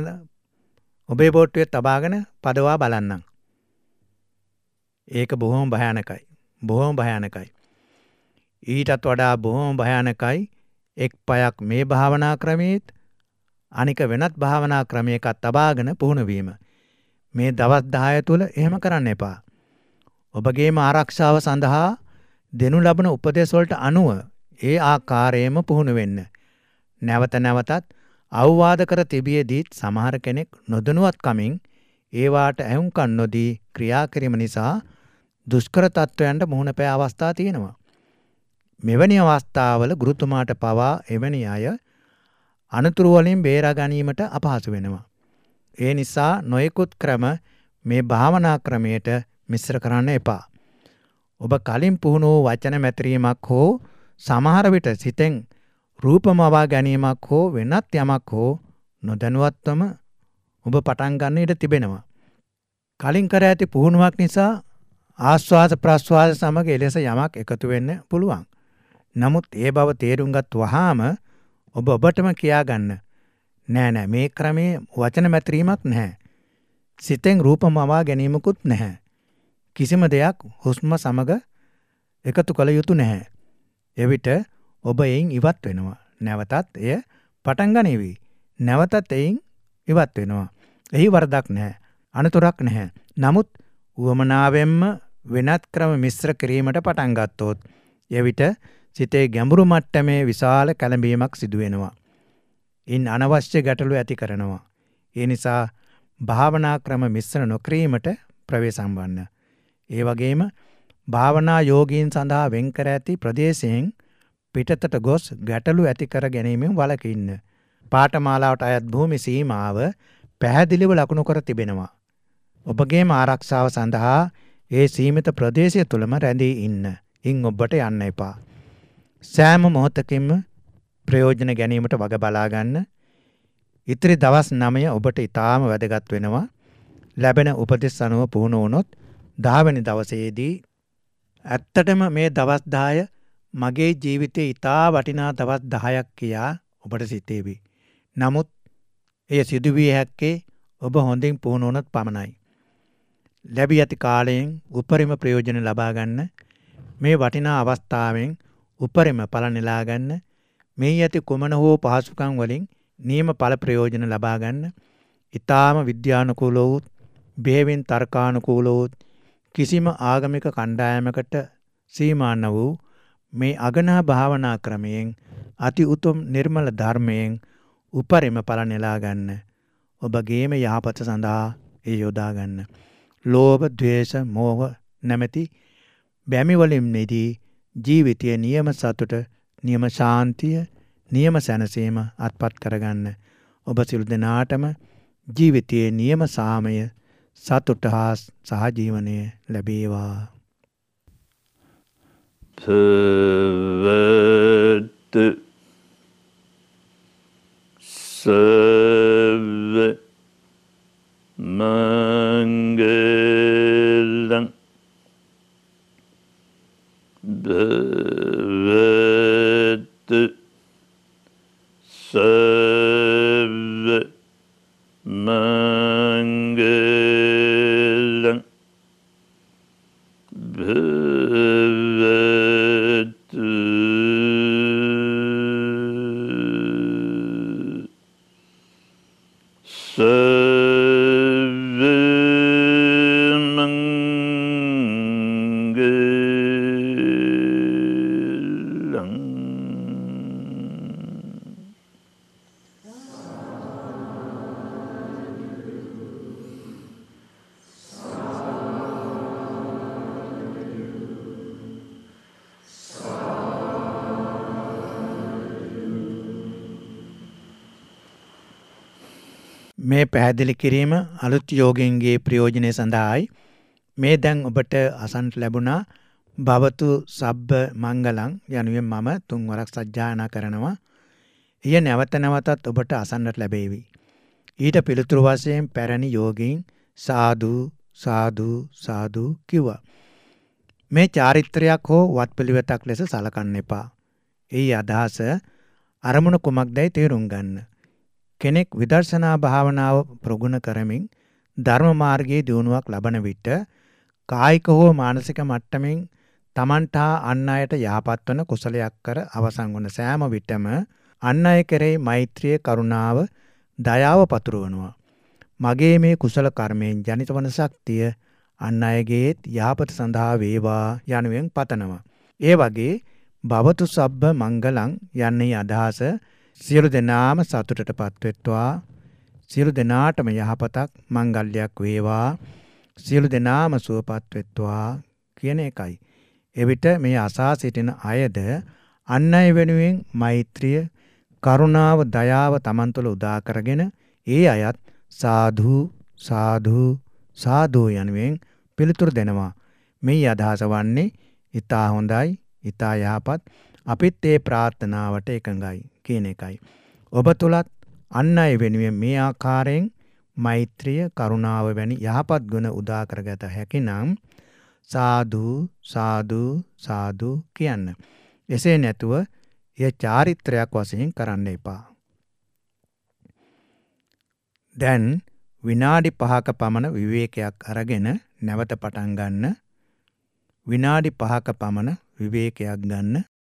තබාගෙන පදවා බලන්නම්. ඒක බොහොම භයානකයි. බොහොම භයානකයි. ඊටත් වඩා බොහොම භයානකයි එක් පයක් මේ භාවනා ක්‍රමයේත් අනික වෙනත් භාවනා ක්‍රමයක තබාගෙන පුහුණු වීම. මේ දවස් 10 තුල එහෙම කරන්න එපා. ඔබගේම ආරක්ෂාව සඳහා දෙනු ලබන උපදෙස් වලට අනුව ඒ ආකාරයෙන්ම පුහුණු වෙන්න. නැවත නැවතත් අවවාද කර තිබියදී සමහර කෙනෙක් නොදැනුවත්කමින් ඒවාට ඇහුම්කන් නොදී ක්‍රියා කිරීම නිසා දුෂ්කර තත්වයන්ට මුහුණ පෑ අවස්ථා තියෙනවා. මෙවැනි අවස්ථාවල ගුරුතුමාට පවා එවැනි අය අනතුරු වලින් බේරා ගැනීමට අපහසු වෙනවා. ඒ නිසා නොයෙකුත් ක්‍රම මේ භාවනා ක්‍රමයට මිශ්‍ර කරන්න එපා. ඔබ කලින් පුහුණු වූ වචන මැතිරීමක් හෝ සමහර විට සිතෙන් රූපමවා ගැනීමක් හෝ වෙනත් යමක් හෝ නොදැනුවත්වම ඔබ පටන් ගන්න ඉඩ තිබෙනවා. කලින් කර ඇති පුහුණුවක් නිසා ආස්වාද ප්‍රස්වාද සමග එලෙස යමක් එකතු වෙන්න පුළුවන්. නමුත් ඒ බව තේරුම් ගත් වහාම ඔබ ඔබටම කියා ගන්න. නෑ මේ ක්‍රමයේ වචන මැතිරීමක් නැහැ. සිතෙන් රූපමවා ගැනීමකුත් නැහැ. කිසිම දෙයක් හුස්ම සමග එකතු කළ යුතු නැහැ. එවිට ඔබ එයින් ඉවත් වෙනවා. නැවතත් එය පටන් ගනිවි. නැවතත් එයින් ඉවත් වෙනවා. එහි වරදක් නැහැ. අනතුරක් නැහැ. නමුත් උවමනාවෙන්ම වෙනත් ක්‍රම මිශ්‍ර කිරීමට පටන් ගත්තොත් එවිට සිතේ ගැඹුරු මට්ටමේ විශාල කැළඹීමක් සිදු වෙනවා. ඉන් අනවශ්‍ය ගැටලු ඇති කරනවා. ඒ නිසා භාවනා ක්‍රම මිශ්‍ර නොකිරීමට ප්‍රවේශම් වන්න. ඒ වගේම භාවනා යෝගීන් සඳහා වෙන් කර ඇති ප්‍රදේශයෙන් පිටතට ගොස් ගැටලු ඇති කර ගැනීමෙන් වළකින්න. පාඨමාලාවට අයත් භූමි සීමාව පැහැදිලිව ලකුණු කර තිබෙනවා. ඔබගේම ආරක්ෂාව සඳහා ඒ සීමිත ප්‍රදේශය තුළම රැඳී ඉන්න. ඉන් ඔබට යන්න එපා. සෑම මොහොතකින්ම ප්‍රයෝජන ගැනීමට වග බලා ගන්න. ඉතිරි දවස් 9 ඔබට ඊටාම වැදගත් වෙනවා. ලැබෙන උපදෙස් අනුව පුහුණු වුණොත් 10 වෙනි දවසේදී ඇත්තටම මේ දවස් 10 මගේ ජීවිතේ ඊටා වටිනා දවස් 10ක් කියා ඔබට සිතේවි. නමුත් එය සිදුවිය හැක්කේ ඔබ හොඳින් පුහුණු වුණොත් පමණයි. ලැබී ඇති කාලයෙන් උපරිම ප්‍රයෝජන ලබා ගන්න. මේ වටිනා අවස්ථාවෙන් උපරිම ඵල නෙලා ගන්න. මේ යති කුමන හෝ පහසුකම් වලින් නියම ඵල ප්‍රයෝජන ලබා ගන්න. ඊටාම විද්‍යානුකූලව බෙහෙවින් තර්කානුකූලව කිසිම ආගමික කණ්ඩායමකට සීමා නො වූ මේ අගනා භාවනා ක්‍රමයෙන් අති උතුම් නිර්මල ධර්මයෙන් උපරිම ඵල නෙලා ගන්න. ඔබගේම යහපත සඳහා ඒ යොදා ගන්න. ලෝභ, ද්වේෂ, මෝහ නැමැති බැමි වලින් මිදී ජීවිතයේ නියම සතුට, නියම ශාන්තිය, නියම සැනසීම අත්පත් කරගන්න. ඔබ සියලු දෙනාටම ජීවිතයේ නියම සාමය, සතුට හා සහජීවනය ලැබේවා. භවතු සර්ව මංගලං භවතු සර්ව මංගලං භවතු මේ පැහැදිලි කිරීම අලුත් යෝගීන්ගේ ප්‍රයෝජනය සඳහායි. මේ දැන් ඔබට අසන්ට ලැබුණා භවතු සබ්බ මංගලං යනුවෙන් මම 3 වරක් සජ්ජායනා කරනවා. එය නැවත නැවතත් ඔබට අසන්නට ලැබේවි. ඊට පිළිතුරු වශයෙන් පැරණි යෝගීන් සාදු සාදු සාදු කිව්වා. මේ චාරිත්‍රයක් හෝ වත්පිළිවෙතක් ලෙස සලකන්න එපා. එහි අදහස අරමුණ කුමක්දයි තේරුම් ගන්න. කෙනෙක් විදර්ශනා භාවනාව ප්‍රගුණ කරමින් ධර්ම මාර්ගයේ දියුණුවක් ලබන විට කායික හෝ මානසික මට්ටමින් තමන්ට අන් අයට යහපත් වන කුසලයක් කර අවසන් වන සෑම විටම අන් අය කෙරෙහි මෛත්‍රිය, කරුණාව, දයාව පතුරවනවා. මගේ මේ කුසල කර්මයෙන් ජනිත වන ශක්තිය අන් අයගේත් යහපත සඳහා වේවා යනුවෙන් පතනවා. ඒ වගේ භවතු සබ්බ මංගලං යන්නේ අදහස සියලු දෙනාම සතුටටපත් වෙත්වා, සියලු දෙනාටම යහපතක් මංගල්‍යයක් වේවා, සියලු දෙනාම සුවපත් වෙත්වා කියන එකයි. එවිට මේ අසා සිටින අයද අන් අය වෙනුවෙන් මෛත්‍රිය, කරුණාව, දයාව තමන් තුළ උදා කරගෙන ඒ අයත් සාදු සාදු සාදු යනුවෙන් පිළිතුරු දෙනවා. මේ අදහස වන්නේ ඊටා හොඳයි, ඊටා යහපත්, අපිත් ඒ ප්‍රාර්ථනාවට එකඟයි කියන එකයි. ඔබ තුලත් අන් අය වෙනුවෙන් මේ ආකාරයෙන් මෛත්‍රිය, කරුණාව වැනි යහපත් ගුණ උදා කරගත හැකිනම් සාදු සාදු සාදු කියන්න. එසේ නැතුව එය චාරිත්‍රයක් වශයෙන් කරන්න එපා. දැන් විනාඩි 5ක පමණ විවේකයක් අරගෙන නැවත පටන් ගන්න. විනාඩි 5ක පමණ විවේකයක් ගන්න.